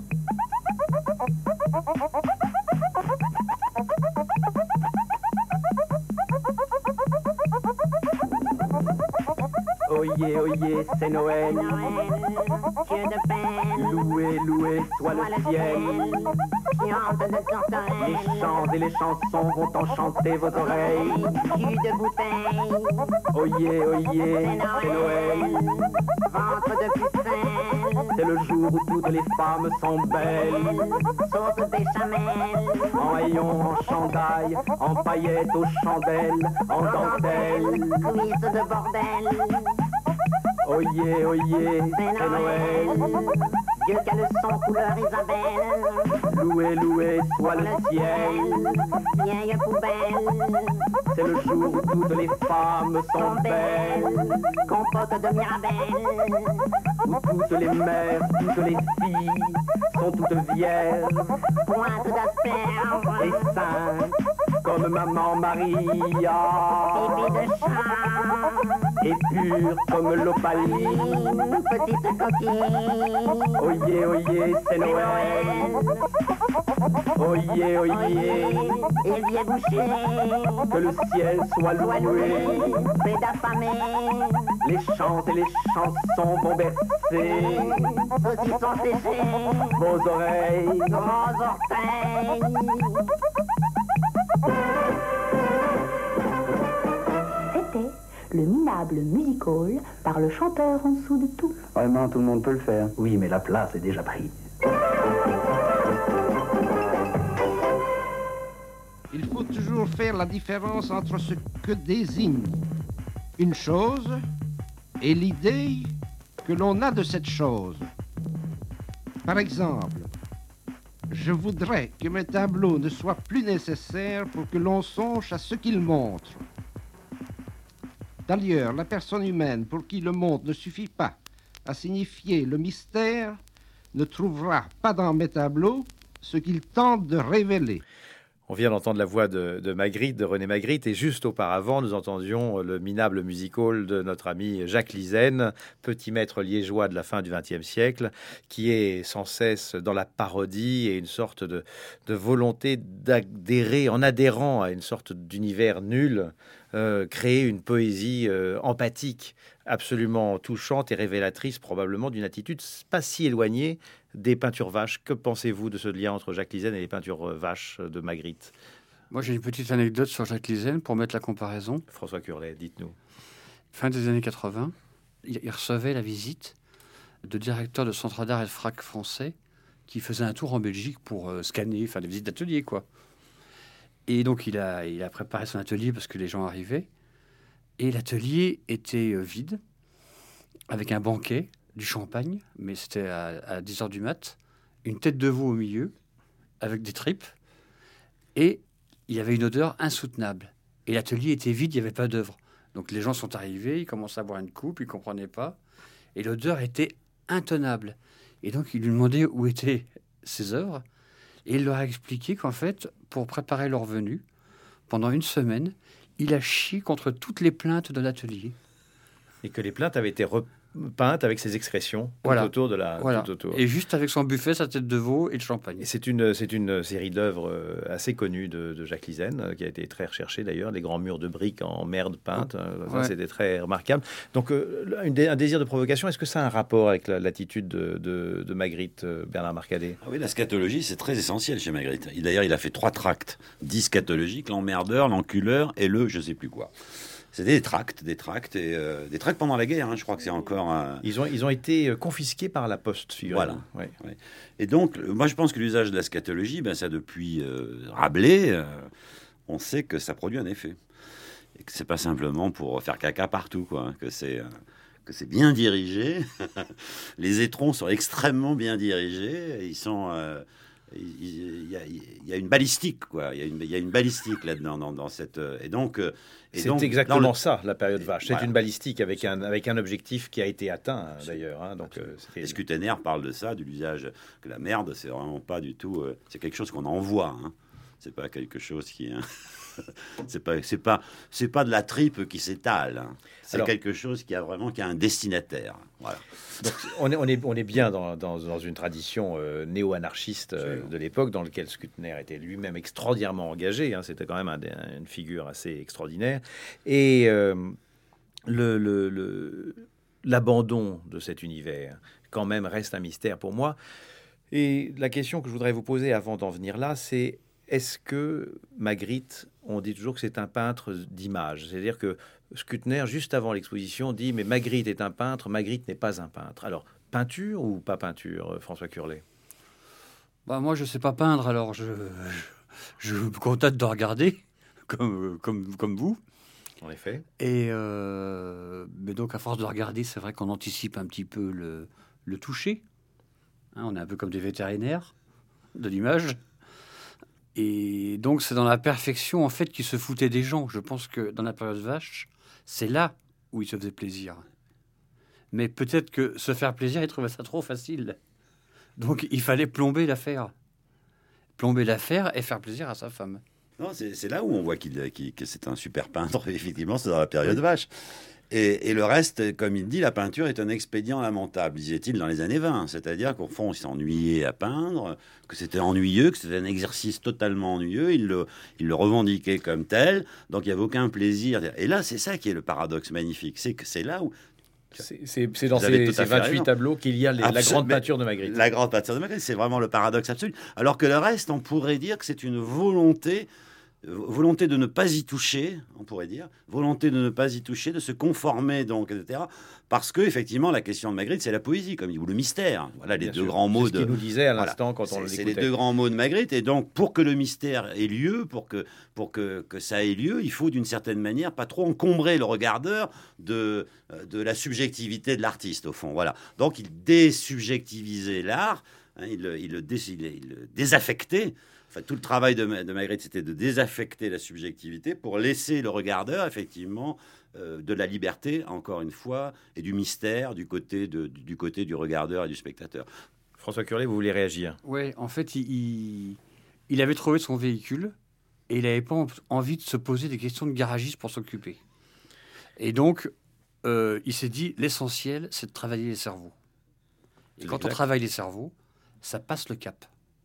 Oyez, oyez, c'est Noël. Dieu de peine, Loué, loué soit le ciel. qui hante de Les sorterelle, chants et les chansons vont enchanter vos oreilles. jus de bouteille, Oyez, oyez, c'est Noël. ventre de pucelle, C'est le jour où toutes les femmes sont belles. sauce béchamel, En haillons, en chandail, en paillettes, aux chandelles, en dentelle. cuisse de bordel, Oyez, oyez, c'est c'est Noël. Noël, Dieu caleçon couleur Isabelle, Loué, loué soit le ciel. vieille poubelle, C'est le jour où toutes les femmes sont sont belles. belles, compote de mirabelle, Où toutes les mères, toutes les filles sont toutes vierges pointe d'asperges, et saintes comme maman Maria. pipi de chat, Et pures comme l'opaline. petite coquille, Oyez, oyez, c'est Noël. Oyez, oyez, et vieille bouché, que le ciel soit soit loué, loué. fait d'affamé, Les chants et les chansons vont bercer saucisson séché, vos oreilles. grands orteils. C'était le minable music hall par le chanteur en dessous de tout. Vraiment, tout le monde peut le faire. Oui, mais la place est déjà prise. Il faut toujours faire la différence entre ce que désigne une chose et l'idée que l'on a de cette chose. Par exemple, je voudrais que mes tableaux ne soient plus nécessaires pour que l'on songe à ce qu'ils montrent. D'ailleurs, la personne humaine pour qui le monde ne suffit pas à signifier le mystère ne trouvera pas dans mes tableaux ce qu'il tente de révéler. On vient d'entendre la voix de, de Magritte, de René Magritte, et juste auparavant, nous entendions le minable music-hall de notre ami Jacques Lizen, petit maître liégeois de la fin du vingtième siècle, qui est sans cesse dans la parodie et une sorte de, de volonté d'adhérer, en adhérant à une sorte d'univers nul, euh, créer une poésie euh, empathique, absolument touchante et révélatrice, probablement d'une attitude pas si éloignée des peintures vaches. Que pensez-vous de ce lien entre Jacques Lizen et les peintures vaches de Magritte? Moi, j'ai une petite anecdote sur Jacques Lizen pour mettre la comparaison. François Curlet, dites-nous. Fin des années quatre-vingts, il il recevait la visite de directeurs de centres d'art et de frac français qui faisaient un tour en Belgique pour euh, scanner, enfin des visites d'atelier, quoi. Et donc, il a, il a préparé son atelier parce que les gens arrivaient. Et l'atelier était euh, vide, avec un banquet, du champagne, mais c'était à, à dix heures du mat, une tête de veau au milieu, avec des tripes, et il y avait une odeur insoutenable. Et l'atelier était vide, il n'y avait pas d'œuvre. Donc les gens sont arrivés, ils commençaient à boire une coupe, ils ne comprenaient pas, et l'odeur était intenable. Et donc ils lui demandaient où étaient ces œuvres, et il leur a expliqué qu'en fait, pour préparer leur venue, pendant une semaine, il a chié contre toutes les plaintes de l'atelier. Et que les plaintes avaient été re- peinte avec ses excrétions voilà. tout autour de la. Voilà. Tout autour. Et juste avec son buffet, sa tête de veau et le champagne. Et c'est une, c'est une série d'œuvres assez connue de, de Jacques Lizen, qui a été très recherchée d'ailleurs, les grands murs de briques en merde peinte. Oh. Ça, ouais. C'était très remarquable. Donc, euh, une, un désir de provocation, est-ce que ça a un rapport avec la, l'attitude de, de, de Magritte, Bernard Marcadet? Ah oui, la scatologie, c'est très essentiel chez Magritte. Et d'ailleurs, il a fait trois tracts, dix scatologiques, l'emmerdeur, l'enculeur et le je sais plus quoi. C'était des tracts, des tracts, et euh, des tracts pendant la guerre. Hein, je crois que c'est encore. Un... Ils ont, ils ont été confisqués par la Poste, figurez-vous. Voilà. Ouais. Ouais. Et donc, moi, je pense que l'usage de la scatologie, ben, ça depuis euh, Rabelais, euh, on sait que ça produit un effet, et que c'est pas simplement pour faire caca partout, quoi. Hein, que c'est euh, que c'est bien dirigé. Les étrons sont extrêmement bien dirigés. Ils sont euh, Il y, a, il y a une balistique, quoi. Il y a une, il y a une balistique là-dedans, dans, dans cette. Et donc, et c'est donc, exactement le... ça, la période vache. C'est voilà. Une balistique avec un avec un objectif qui a été atteint d'ailleurs. Hein, donc, euh, et Scutener parle de ça, de l'usage que la merde, c'est vraiment pas du tout. Euh, c'est quelque chose qu'on envoie. Hein. C'est pas quelque chose qui. Hein, c'est pas c'est pas c'est pas de la tripe qui s'étale. Hein. C'est Alors, quelque chose qui a vraiment qui a un destinataire. Voilà. Donc, on est on est on est bien dans dans, dans une tradition euh, néo-anarchiste euh, de l'époque, dans laquelle Scutener était lui-même extraordinairement engagé. Hein, c'était quand même un, une figure assez extraordinaire. Et euh, le, le, le l'abandon de cet univers, quand même, reste un mystère pour moi. Et la question que je voudrais vous poser avant d'en venir là, c'est est-ce que Magritte, on dit toujours que c'est un peintre d'image, c'est-à-dire que Scutener, juste avant l'exposition, dit mais Magritte est un peintre, Magritte n'est pas un peintre. Alors, peinture ou pas peinture, François Curlet? Bah moi, je sais pas peindre, alors je, je, je me contente de regarder, comme, comme, comme vous. En effet. Et euh, mais donc, à force de regarder, c'est vrai qu'on anticipe un petit peu le, le toucher. Hein, on est un peu comme des vétérinaires de l'image. Et donc, c'est dans la perfection, en fait, qu'il se foutait des gens. Je pense que dans la période vache, c'est là où il se faisait plaisir. Mais peut-être que se faire plaisir, il trouvait ça trop facile. Donc, il fallait plomber l'affaire. Plomber l'affaire et faire plaisir à sa femme. Non, c'est, c'est là où on voit qu'il, qu'il, que c'est un super peintre. Effectivement, c'est dans la période oui. vache. Et, et le reste, comme il dit, la peinture est un expédient lamentable, disait-il dans les années vingt. C'est-à-dire qu'au fond, il s'ennuyait à peindre, que c'était ennuyeux, que c'était un exercice totalement ennuyeux. Il le, il le revendiquait comme tel, donc il n'y avait aucun plaisir. Et là, c'est ça qui est le paradoxe magnifique. C'est que c'est là où... C'est, c'est, c'est dans ces, ces vingt-huit raison. Tableaux qu'il y a les, la grande peinture de Magritte. La grande peinture de Magritte, c'est vraiment le paradoxe absolu. Alors que le reste, on pourrait dire que c'est une volonté... volonté de ne pas y toucher, on pourrait dire, volonté de ne pas y toucher, de se conformer, donc, et cetera. Parce que effectivement, la question de Magritte, c'est la poésie, comme ou le mystère. Voilà les Bien deux sûr. grands mots. C'est ce de. qu'il nous disait à l'instant voilà. quand on c'est, l'écoutait. C'est les deux grands mots de Magritte. Et donc, pour que le mystère ait lieu, pour que pour que, que ça ait lieu, il faut d'une certaine manière pas trop encombrer le regardeur de de la subjectivité de l'artiste, au fond. Voilà. Donc, il désubjectivisait l'art, hein, il, il, le dés, il, il le désaffectait. Enfin, tout le travail de, de Magritte, c'était de désaffecter la subjectivité pour laisser le regardeur, effectivement, euh, de la liberté, encore une fois, et du mystère du côté, de, du côté du regardeur et du spectateur. François Curlet, vous voulez réagir? Oui, en fait, il, il, il avait trouvé son véhicule et il n'avait pas envie de se poser des questions de garagiste pour s'occuper. Et donc, euh, il s'est dit, l'essentiel, c'est de travailler les cerveaux. Et quand on travaille les cerveaux, ça passe le cap.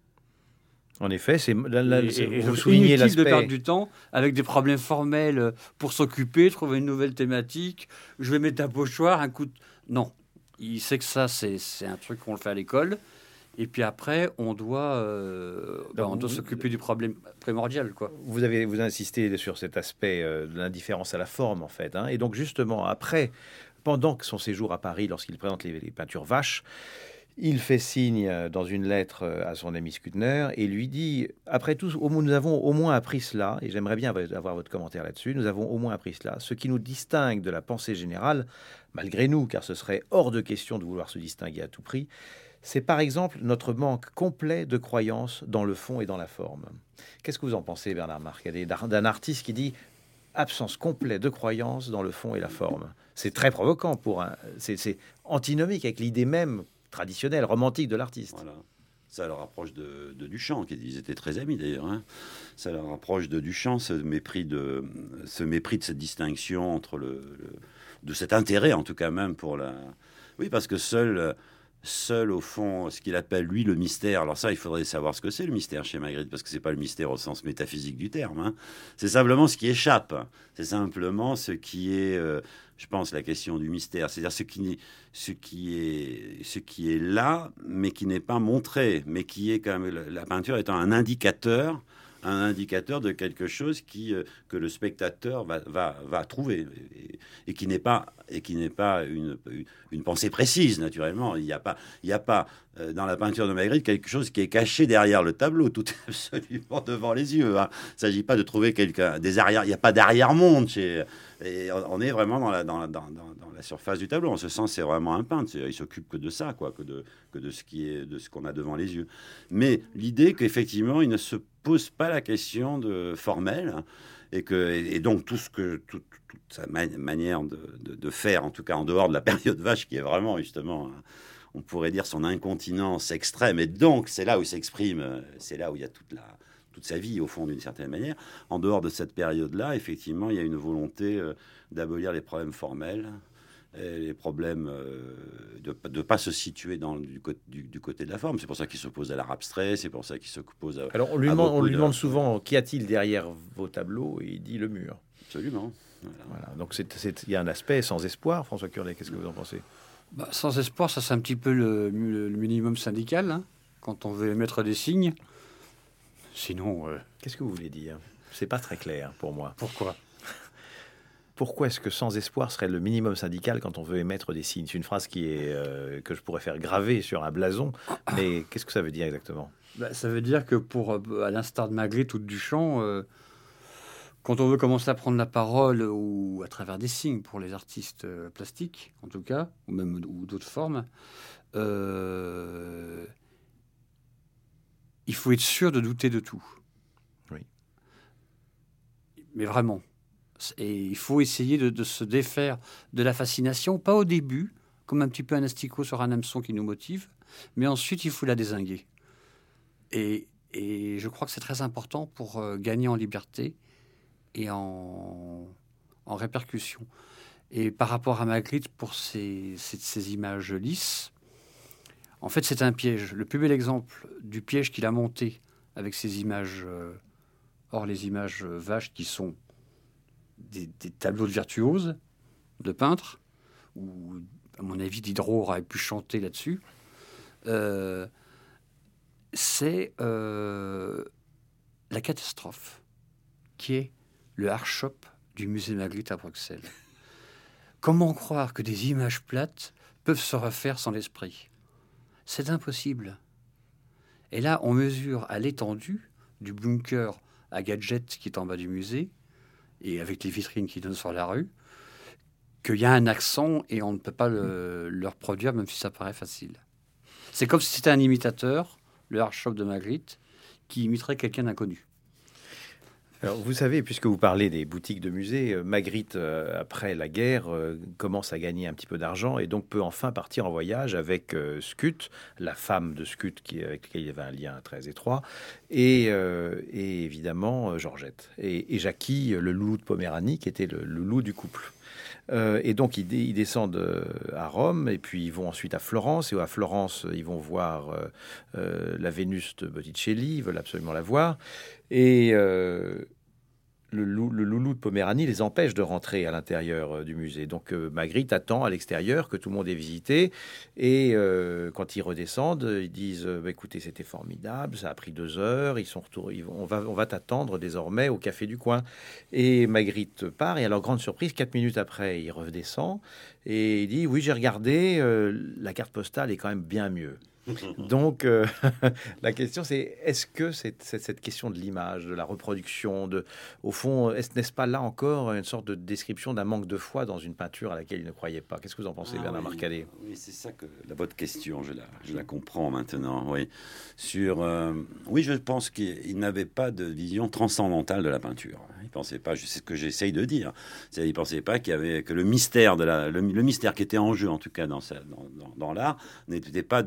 En effet, c'est là, là, et, c'est, et, vous soulignez l'aspect. De perdre du temps avec des problèmes formels pour s'occuper, trouver une nouvelle thématique. Je vais mettre un pochoir, un coup de... Non, il sait que ça, c'est, c'est un truc qu'on le fait à l'école. Et puis après, on doit, euh, ben, on doit vous, s'occuper du problème primordial, quoi. Vous avez vous insisté sur cet aspect euh, de l'indifférence à la forme, en fait. Hein, et donc, justement, après, pendant son séjour à Paris, lorsqu'il présente les, les peintures vaches, il fait signe dans une lettre à son ami Scutener et lui dit, après tout, nous avons au moins appris cela, et j'aimerais bien avoir votre commentaire là-dessus, nous avons au moins appris cela, ce qui nous distingue de la pensée générale, malgré nous, car ce serait hors de question de vouloir se distinguer à tout prix, c'est par exemple notre manque complet de croyance dans le fond et dans la forme. Qu'est-ce que vous en pensez, Bernard Marcadet, d'un artiste qui dit absence complète de croyance dans le fond et la forme? C'est très provoquant, pour un, c'est, c'est antinomique avec l'idée même traditionnel, romantique de l'artiste. Voilà. Ça leur rapproche de, de Duchamp, qui ils étaient très amis d'ailleurs. Hein. Ça leur rapproche de Duchamp, ce mépris de, ce mépris de cette distinction entre le, le de cet intérêt, en tout cas même pour la Oui, parce que seul, seul au fond, ce qu'il appelle lui le mystère. Alors ça, il faudrait savoir ce que c'est le mystère chez Magritte, parce que c'est pas le mystère au sens métaphysique du terme. Hein. C'est simplement ce qui échappe. C'est simplement ce qui est, euh, je pense, la question du mystère. C'est-à-dire ce qui, ce qui est, ce qui est là, mais qui n'est pas montré, mais qui est quand même la peinture étant un indicateur. un indicateur de quelque chose qui, euh, que le spectateur va, va, va trouver et, et qui n'est pas, et qui n'est pas une, une pensée précise, naturellement. Il n'y a pas, il n'y a pas euh, dans la peinture de Magritte quelque chose qui est caché derrière le tableau. Tout est absolument devant les yeux. Hein. Il ne s'agit pas de trouver quelqu'un, des arrière, il n'y a pas d'arrière-monde. Chez, et on est vraiment dans la, dans, la, dans, dans, dans la surface du tableau. En ce sens, c'est vraiment un peintre. Il s'occupe que de ça, quoi, que de, que de ce qui est, de ce qu'on a devant les yeux. Mais l'idée qu'effectivement, il ne se pose pas la question de formelle et que et donc tout ce que tout, toute sa ma- manière de, de, de faire, en tout cas en dehors de la période vache, qui est vraiment justement, on pourrait dire son incontinence extrême, et donc c'est là où il s'exprime, c'est là où il y a toute la toute sa vie au fond d'une certaine manière. En dehors de cette période-là, effectivement, il y a une volonté euh, d'abolir les problèmes formels. Les problèmes euh, de ne pas se situer dans, du, du, du côté de la forme. C'est pour ça qu'il s'oppose à l'art abstrait, c'est pour ça qu'il s'oppose à... Alors, on lui, demande, on lui de... demande souvent, qu'y a-t-il derrière vos tableaux? Et il dit le mur. Absolument. Voilà. Voilà. Donc, il y a un aspect sans espoir. François Curlet, qu'est-ce que vous en pensez? Bah, sans espoir, ça c'est un petit peu le, le, le minimum syndical, hein, quand on veut émettre des signes. Sinon... Euh... Qu'est-ce que vous voulez dire? C'est pas très clair pour moi. Pourquoi? Pourquoi est-ce que sans espoir serait le minimum syndical quand on veut émettre des signes? C'est une phrase qui est, euh, que je pourrais faire graver sur un blason, mais qu'est-ce que ça veut dire exactement? Bah, ça veut dire que, pour, à l'instar de Magritte ou de Duchamp, euh, quand on veut commencer à prendre la parole, ou à travers des signes pour les artistes euh, plastiques, en tout cas, ou même ou d'autres formes, euh, il faut être sûr de douter de tout. Oui. Mais vraiment. Et il faut essayer de, de se défaire de la fascination, pas au début, comme un petit peu un asticot sur un hameçon qui nous motive, mais ensuite il faut la dézinguer. Et, et je crois que c'est très important pour euh, gagner en liberté et en, en répercussion. Et par rapport à Magritte, pour ces, ces, ces images lisses, en fait c'est un piège. Le plus bel exemple du piège qu'il a monté avec ces images, euh, hors les images euh, vaches qui sont Des, des tableaux de virtuoses, de peintres, où, à mon avis, Diderot aurait pu chanter là-dessus, euh, c'est euh, la catastrophe, qui est le Art-Shop du musée Magritte à Bruxelles. Comment croire que des images plates peuvent se refaire sans l'esprit? C'est impossible. Et là, on mesure à l'étendue du bunker à gadgets qui est en bas du musée, et avec les vitrines qui donnent sur la rue, qu'il y a un accent et on ne peut pas le, le reproduire, même si ça paraît facile. C'est comme si c'était un imitateur, le Art-Shop de Magritte, qui imiterait quelqu'un d'inconnu. Alors, vous savez, puisque vous parlez des boutiques de musées, Magritte, euh, après la guerre, euh, commence à gagner un petit peu d'argent et donc peut enfin partir en voyage avec euh, Scut, la femme de Scut, qui, avec laquelle il y avait un lien très étroit, et, euh, et évidemment euh, Georgette. Et, et Jackie, le loulou de Poméranie, qui était le, le loulou du couple. Euh, et donc, ils, ils descendent à Rome, et puis ils vont ensuite à Florence. Et à Florence, ils vont voir euh, euh, la Vénus de Botticelli, ils veulent absolument la voir. Et euh, le, lou, le loulou de Poméranie les empêche de rentrer à l'intérieur euh, du musée. Donc, euh, Magritte attend à l'extérieur que tout le monde ait visité. Et euh, quand ils redescendent, ils disent bah, « Écoutez, c'était formidable, ça a pris deux heures, ils sont retournés, ils vont, on va, on va t'attendre désormais au café du coin. » Et Magritte part, et à leur grande surprise, quatre minutes après, il redescend, et il dit « Oui, j'ai regardé, euh, la carte postale est quand même bien mieux. » Donc, euh, la question, c'est est-ce que c'est, c'est cette question de l'image, de la reproduction, de, au fond, est-ce, n'est-ce pas là encore une sorte de description d'un manque de foi dans une peinture à laquelle il ne croyait pas? Qu'est-ce que vous en pensez, ah, Bernard oui, Marcallet? Oui, c'est ça que la, votre question, je la, je la comprends maintenant. Oui, sur, euh, oui, je pense qu'il n'avait pas de vision transcendantale de la peinture. Il pensait pas, c'est ce que j'essaye de dire. C'est, il pensait pas qu'il y avait que le mystère de la, le, le mystère qui était en jeu, en tout cas dans, sa, dans, dans, dans l'art, n'était pas de l'ordre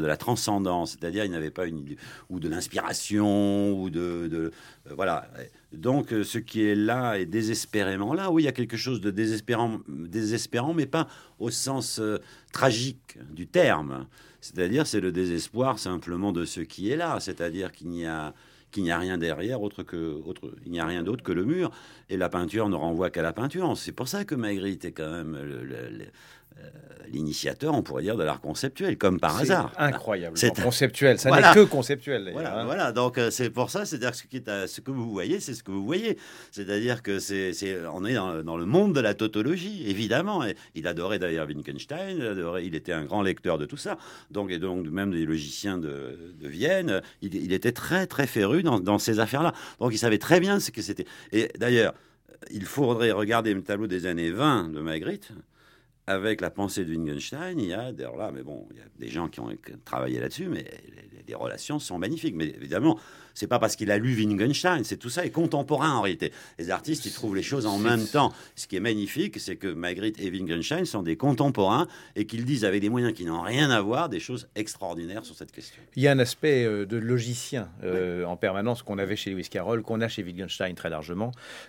de la transcendance, c'est-à-dire il n'avait pas une idée, ou de l'inspiration, ou de... de euh, voilà. Donc ce qui est là est désespérément là. Oui, il y a quelque chose de désespérant, désespérant mais pas au sens euh, tragique du terme. C'est-à-dire c'est le désespoir simplement de ce qui est là, c'est-à-dire qu'il n'y a... qu'il n'y a rien derrière, autre que, autre, il n'y a rien d'autre que le mur, et la peinture ne renvoie qu'à la peinture. C'est pour ça que Magritte est quand même le, le, le, euh, l'initiateur, on pourrait dire, de l'art conceptuel, comme par c'est hasard. Incroyable, c'est conceptuel, ça voilà. n'est que conceptuel. Voilà, hein. voilà, donc euh, c'est pour ça, c'est-à-dire que ce, qui est à, ce que vous voyez, c'est ce que vous voyez. C'est-à-dire que c'est, c'est, on est dans, dans le monde de la tautologie, évidemment. Et il adorait d'ailleurs Wittgenstein, il, adorait, il était un grand lecteur de tout ça, donc, et donc même des logiciens de, de Vienne. Il, il était très, très féru dans, dans ces affaires-là. Donc il savait très bien ce que c'était. Et d'ailleurs, il faudrait regarder le tableau des années vingt de Magritte. Avec la pensée de Wittgenstein, il y a d'ailleurs là, mais bon, il y a des gens qui ont travaillé là-dessus, mais les, les relations sont magnifiques. Mais évidemment, c'est pas parce qu'il a lu Wittgenstein, c'est tout ça est contemporain en réalité. Les artistes, ils trouvent les choses en même temps. Ce qui est magnifique, c'est que Magritte et Wittgenstein sont des contemporains et qu'ils disent avec des moyens qui n'ont rien à voir des choses extraordinaires sur cette question. Il y a un aspect euh, de logicien euh, oui. en permanence qu'on avait chez Lewis Carroll, qu'on a chez Wittgenstein très largement.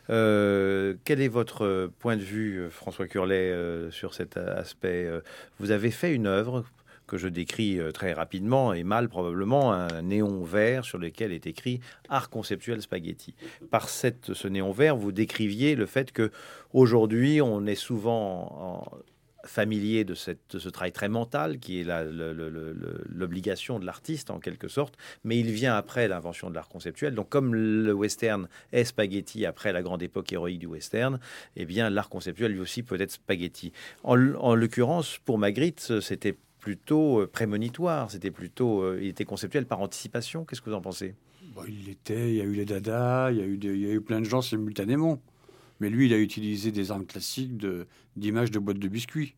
Euh, quel est votre point de vue, François Curlet, euh, sur cet aspect? Vous avez fait une œuvre que je décris très rapidement et mal probablement, un néon vert sur lequel est écrit Art conceptuel spaghetti. Par cette, ce néon vert, vous décriviez le fait que aujourd'hui on est souvent en, familier de, cette, de ce travail très mental qui est la, le, le, le, l'obligation de l'artiste en quelque sorte, mais il vient après l'invention de l'art conceptuel. Donc comme le western est spaghetti après la grande époque héroïque du western, eh bien l'art conceptuel lui aussi peut être spaghetti. En, en l'occurrence, pour Magritte, c'était plutôt prémonitoire, c'était plutôt, euh, il était conceptuel par anticipation. Qu'est-ce que vous en pensez? Bon, il l'était, il y a eu les dadas, il y a eu, des, il y a eu plein de gens simultanément. Mais lui, il a utilisé des armes classiques de, d'images de boîtes de biscuits.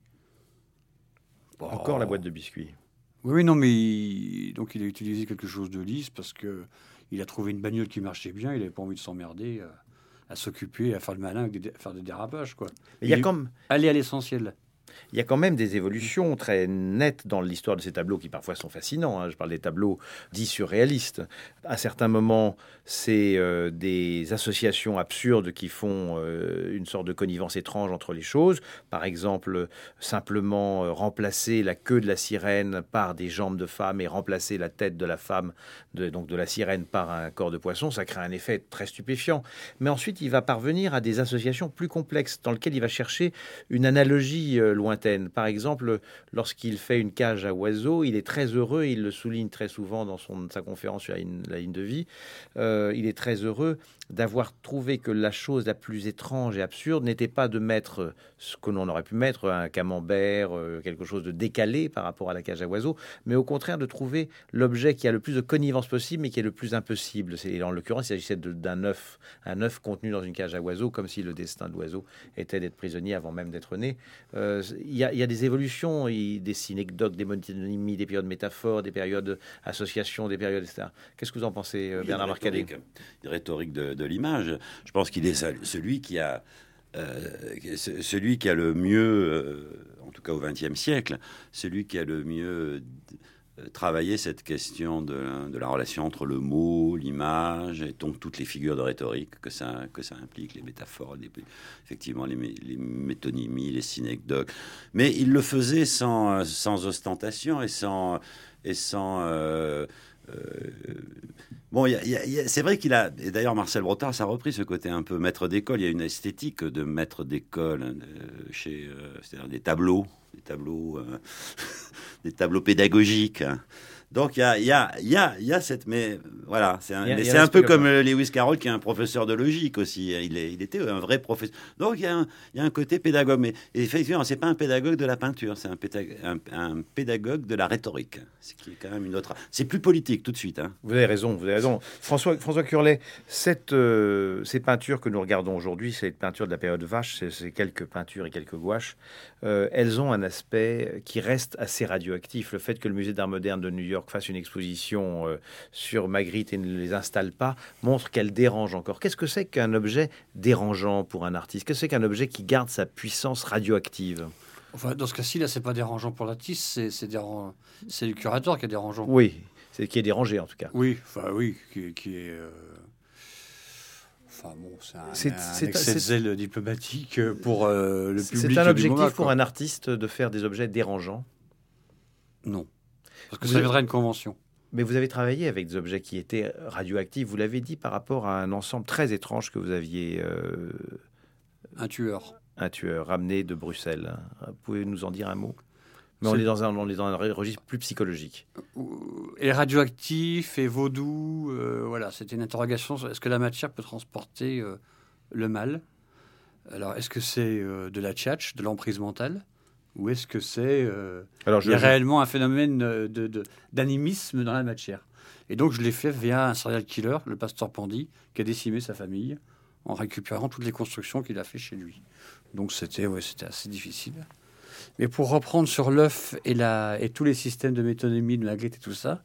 Bon, Encore la boîte de biscuits. Oui, oui, non, mais il, donc il a utilisé quelque chose de lisse parce que il a trouvé une bagnole qui marchait bien, il n'avait pas envie de s'emmerder à, à s'occuper, à faire le malin, à faire des dérapages, quoi. Mais il y a comme... Aller à l'essentiel. Il y a quand même des évolutions très nettes dans l'histoire de ces tableaux qui parfois sont fascinants. Hein. Je parle des tableaux dits surréalistes. À certains moments, c'est euh, des associations absurdes qui font euh, une sorte de connivence étrange entre les choses. Par exemple, simplement euh, remplacer la queue de la sirène par des jambes de femme et remplacer la tête de la femme, de, donc de la sirène, par un corps de poisson. Ça crée un effet très stupéfiant. Mais ensuite, il va parvenir à des associations plus complexes dans lesquelles il va chercher une analogie euh, lointaine. Par exemple, lorsqu'il fait une cage à oiseaux, il est très heureux, il le souligne très souvent dans son, sa conférence sur la ligne, la ligne de vie, euh, il est très heureux d'avoir trouvé que la chose la plus étrange et absurde n'était pas de mettre ce que l'on aurait pu mettre, un camembert, euh, quelque chose de décalé par rapport à la cage à oiseaux, mais au contraire de trouver l'objet qui a le plus de connivence possible, mais qui est le plus impossible. C'est, en l'occurrence, il s'agissait de, d'un œuf, un œuf contenu dans une cage à oiseaux, comme si le destin de l'oiseau était d'être prisonnier avant même d'être né. Euh, il, y a, il y a des évolutions, il, des synecdoques, des mononymies, des périodes métaphores, des périodes associations, des périodes, et cetera. Qu'est-ce que vous en pensez, oui, Bernard Marcadet? Une rhétorique de, de l'image. Je pense qu'il est celui qui a, euh, celui qui a le mieux, euh, en tout cas au vingtième siècle, celui qui a le mieux travaillé cette question de, de la relation entre le mot, l'image, et donc toutes les figures de rhétorique que ça, que ça implique, les métaphores, les, effectivement les, les métonymies, les synecdoques. Mais il le faisait sans, sans ostentation et sans... Et sans euh, Euh, bon, y a, y a, y a, c'est vrai qu'il a, et d'ailleurs Marcel Brottard, ça a repris ce côté un peu maître d'école. Il y a une esthétique de maître d'école euh, chez, euh, c'est-à-dire des tableaux, des tableaux, euh, des tableaux pédagogiques. Hein. Donc il y a, y a, y a, y a cette, mais voilà, c'est un, a, c'est un peu comme euh, Lewis Carroll qui est un professeur de logique aussi. Il, est, il était un vrai professeur. Donc il y a un, y a un côté pédagogue, mais effectivement, c'est pas un pédagogue de la peinture, c'est un, pédag- un, un pédagogue de la rhétorique, ce qui est quand même une autre. C'est plus politique tout de suite. Hein. Vous avez raison, vous avez raison. François, François Curlet, cette, euh, ces peintures que nous regardons aujourd'hui, ces peintures de la période Vache, ces, ces quelques peintures et quelques gouaches, euh, elles ont un aspect qui reste assez radioactif. Le fait que le musée d'art moderne de New York fasse une exposition euh, sur Magritte et ne les installe pas montre qu'elle dérange encore. Qu'est-ce que c'est qu'un objet dérangeant pour un artiste? Qu'est-ce que c'est qu'un objet qui garde sa puissance radioactive? Enfin, dans ce cas-ci, là, c'est pas dérangeant pour l'artiste, c'est, c'est, dérangeant... c'est le curateur qui est dérangeant. Oui, c'est qui est dérangé en tout cas. Oui, enfin oui, qui, qui est... Euh... Enfin bon, c'est un, c'est, un c'est, excès de zèle diplomatique pour euh, le public. C'est un objectif moment, pour un artiste de faire des objets dérangeants? Non, parce que vous ça avez... viendrait une convention. Mais vous avez travaillé avec des objets qui étaient radioactifs, vous l'avez dit, par rapport à un ensemble très étrange que vous aviez... Euh... Un tueur. Un tueur ramené de Bruxelles. Vous pouvez nous en dire un mot? Mais on est, dans un, on est dans un registre plus psychologique. Et radioactif et vaudou, euh, voilà, c'était une interrogation. Est-ce que la matière peut transporter euh, le mal? Alors, est-ce que c'est euh, de la tchatch, de l'emprise mentale? Ou est-ce que c'est euh, Alors, je, il y a je... réellement un phénomène de, de, d'animisme dans la matière? Et donc, je l'ai fait via un serial killer, le pasteur Pandy, qui a décimé sa famille en récupérant toutes les constructions qu'il a fait chez lui. Donc, c'était, ouais, c'était assez difficile. Mais pour reprendre sur l'œuf et, la, et tous les systèmes de métonymie, de Magritte et tout ça,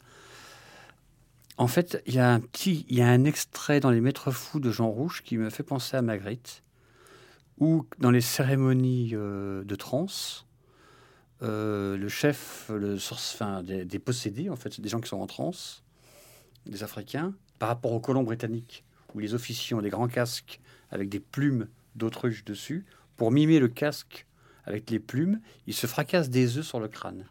en fait, il y a un petit, il y a un extrait dans Les Maîtres Fous de Jean Rouch qui me fait penser à Magritte, où dans les cérémonies euh, de transe, euh, le chef, le source, enfin, des, des possédés, en fait, des gens qui sont en transe, des Africains, par rapport aux colons britanniques, où les officiers ont des grands casques avec des plumes d'autruche dessus, pour mimer le casque avec les plumes, il se fracasse des œufs sur le crâne.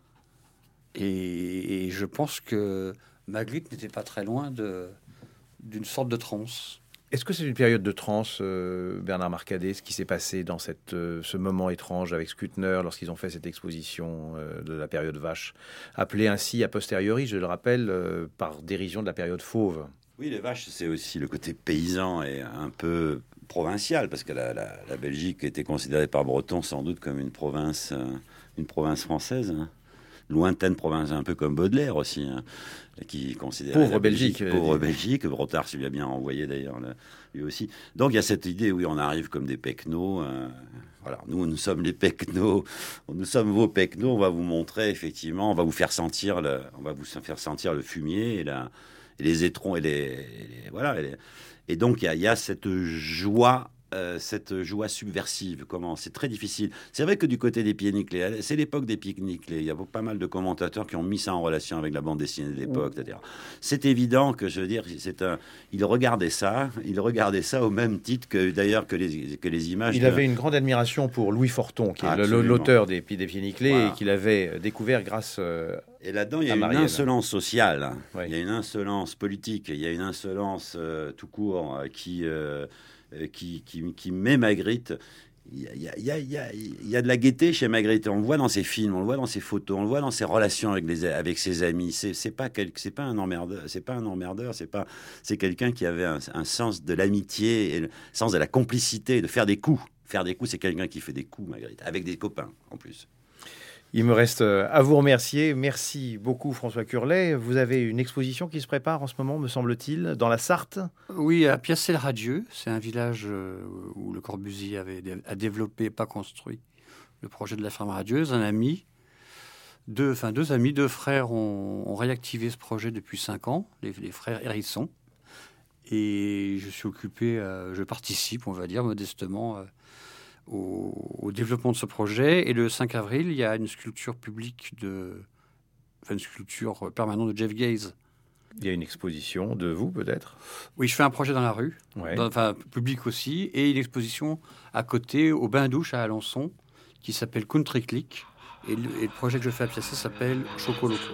Et, et je pense que Magritte n'était pas très loin de, d'une sorte de transe. Est-ce que c'est une période de transe, euh, Bernard Marcadet, ce qui s'est passé dans cette, euh, ce moment étrange avec Skutner lorsqu'ils ont fait cette exposition euh, de la période vache, appelée ainsi a posteriori, je le rappelle, euh, par dérision de la période fauve? Oui, les vaches, c'est aussi le côté paysan et un peu provincial, parce que la, la, la Belgique était considérée par Breton sans doute comme une province, euh, une province française, hein. Lointaine province, un peu comme Baudelaire aussi, hein, qui considérait pauvre la Belgique, Belgique, pauvre euh, Belgique. Brotard s'y a bien envoyé d'ailleurs là, lui aussi. Donc il y a cette idée, oui, on arrive comme des pecnos. Euh, voilà, nous, nous sommes les pecnos, nous sommes vos pecnos. On va vous montrer effectivement, on va vous faire sentir le, on va vous faire sentir le fumier et, la, et les étrons et les, et les voilà. Et, les, et donc il y a, il y a cette joie. Euh, cette joie subversive, comment c'est très difficile. C'est vrai que du côté des pieds nickelés, c'est l'époque des pieds nickelés. Il y a pas mal de commentateurs qui ont mis ça en relation avec la bande dessinée de l'époque, et cetera. C'est évident que, je veux dire, c'est un. Il regardait ça, il regardait ça au même titre que d'ailleurs que les que les images. Il de... avait une grande admiration pour Louis Forton, qui est Absolument. l'auteur des pieds des pieds nickelés, voilà. Et qu'il avait découvert grâce. Euh, Et là-dedans, il y a une insolence sociale, oui. Il y a une insolence politique, il y a une insolence euh, tout court euh, qui. Euh, Qui, qui, qui met Magritte. Il y, a, il, y a, il, y a, il y a de la gaieté chez Magritte. On le voit dans ses films, on le voit dans ses photos, on le voit dans ses relations avec, les, avec ses amis. C'est, c'est, pas, quel, c'est pas un emmerdeur, c'est pas un emmerdeur, c'est, pas, c'est quelqu'un qui avait un, un sens de l'amitié, et le sens de la complicité, de faire des coups. Faire des coups, c'est quelqu'un qui fait des coups, Magritte, avec des copains en plus. Il me reste à vous remercier. Merci beaucoup, François Curlet. Vous avez une exposition qui se prépare en ce moment, me semble-t-il, dans la Sarthe? Oui, à Piacel-Radieux. C'est un village où Le Corbusier avait, a développé, pas construit, le projet de la ferme radieuse. Un ami, deux, enfin deux amis, deux frères ont, ont réactivé ce projet depuis cinq ans, les, les frères Hérisson. Et je suis occupé, euh, je participe, on va dire, modestement, euh, Au, au développement de ce projet. Et le cinq avril, il y a une sculpture publique de... Enfin, une sculpture permanente de Jeff Gaze. Il y a une exposition de vous, peut-être? Oui, je fais un projet dans la rue, ouais. dans, enfin, public aussi, et une exposition à côté, au Bain-Douche à Alençon, qui s'appelle Country Click. Et le, et le projet que je fais à Piacé s'appelle Chocoloco.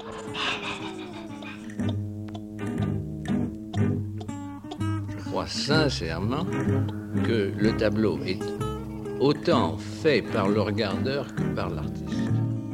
Je crois sincèrement que le tableau est autant fait par le regardeur que par l'artiste.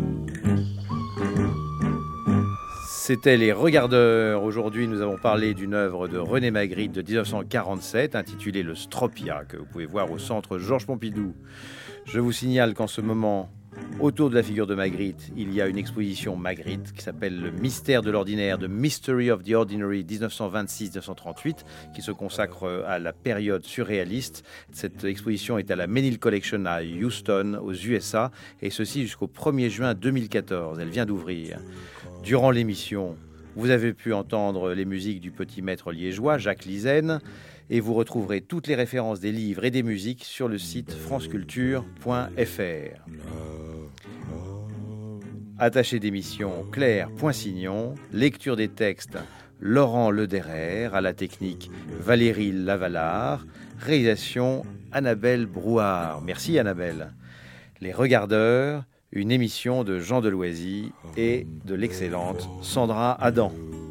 C'était Les Regardeurs. Aujourd'hui, nous avons parlé d'une œuvre de René Magritte de dix-neuf cent quarante-sept, intitulée Le Stropia, que vous pouvez voir au centre Georges Pompidou. Je vous signale qu'en ce moment, autour de la figure de Magritte, il y a une exposition Magritte qui s'appelle Le Mystère de l'Ordinaire, The Mystery of the Ordinary, dix-neuf cent vingt-six à dix-neuf cent trente-huit, qui se consacre à la période surréaliste. Cette exposition est à la Menil Collection à Houston, aux U S A, et ceci jusqu'au premier juin deux mille quatorze. Elle vient d'ouvrir. Durant l'émission, vous avez pu entendre les musiques du petit maître liégeois, Jacques Lizen, et vous retrouverez toutes les références des livres et des musiques sur le site franceculture point f r. Attaché d'émission Claire Poinsignon, lecture des textes Laurent Lederer, à la technique Valérie Lavalard, réalisation Annabelle Brouard. Merci Annabelle. Les Regardeurs, une émission de Jean Deloisy et de l'excellente Sandra Adam.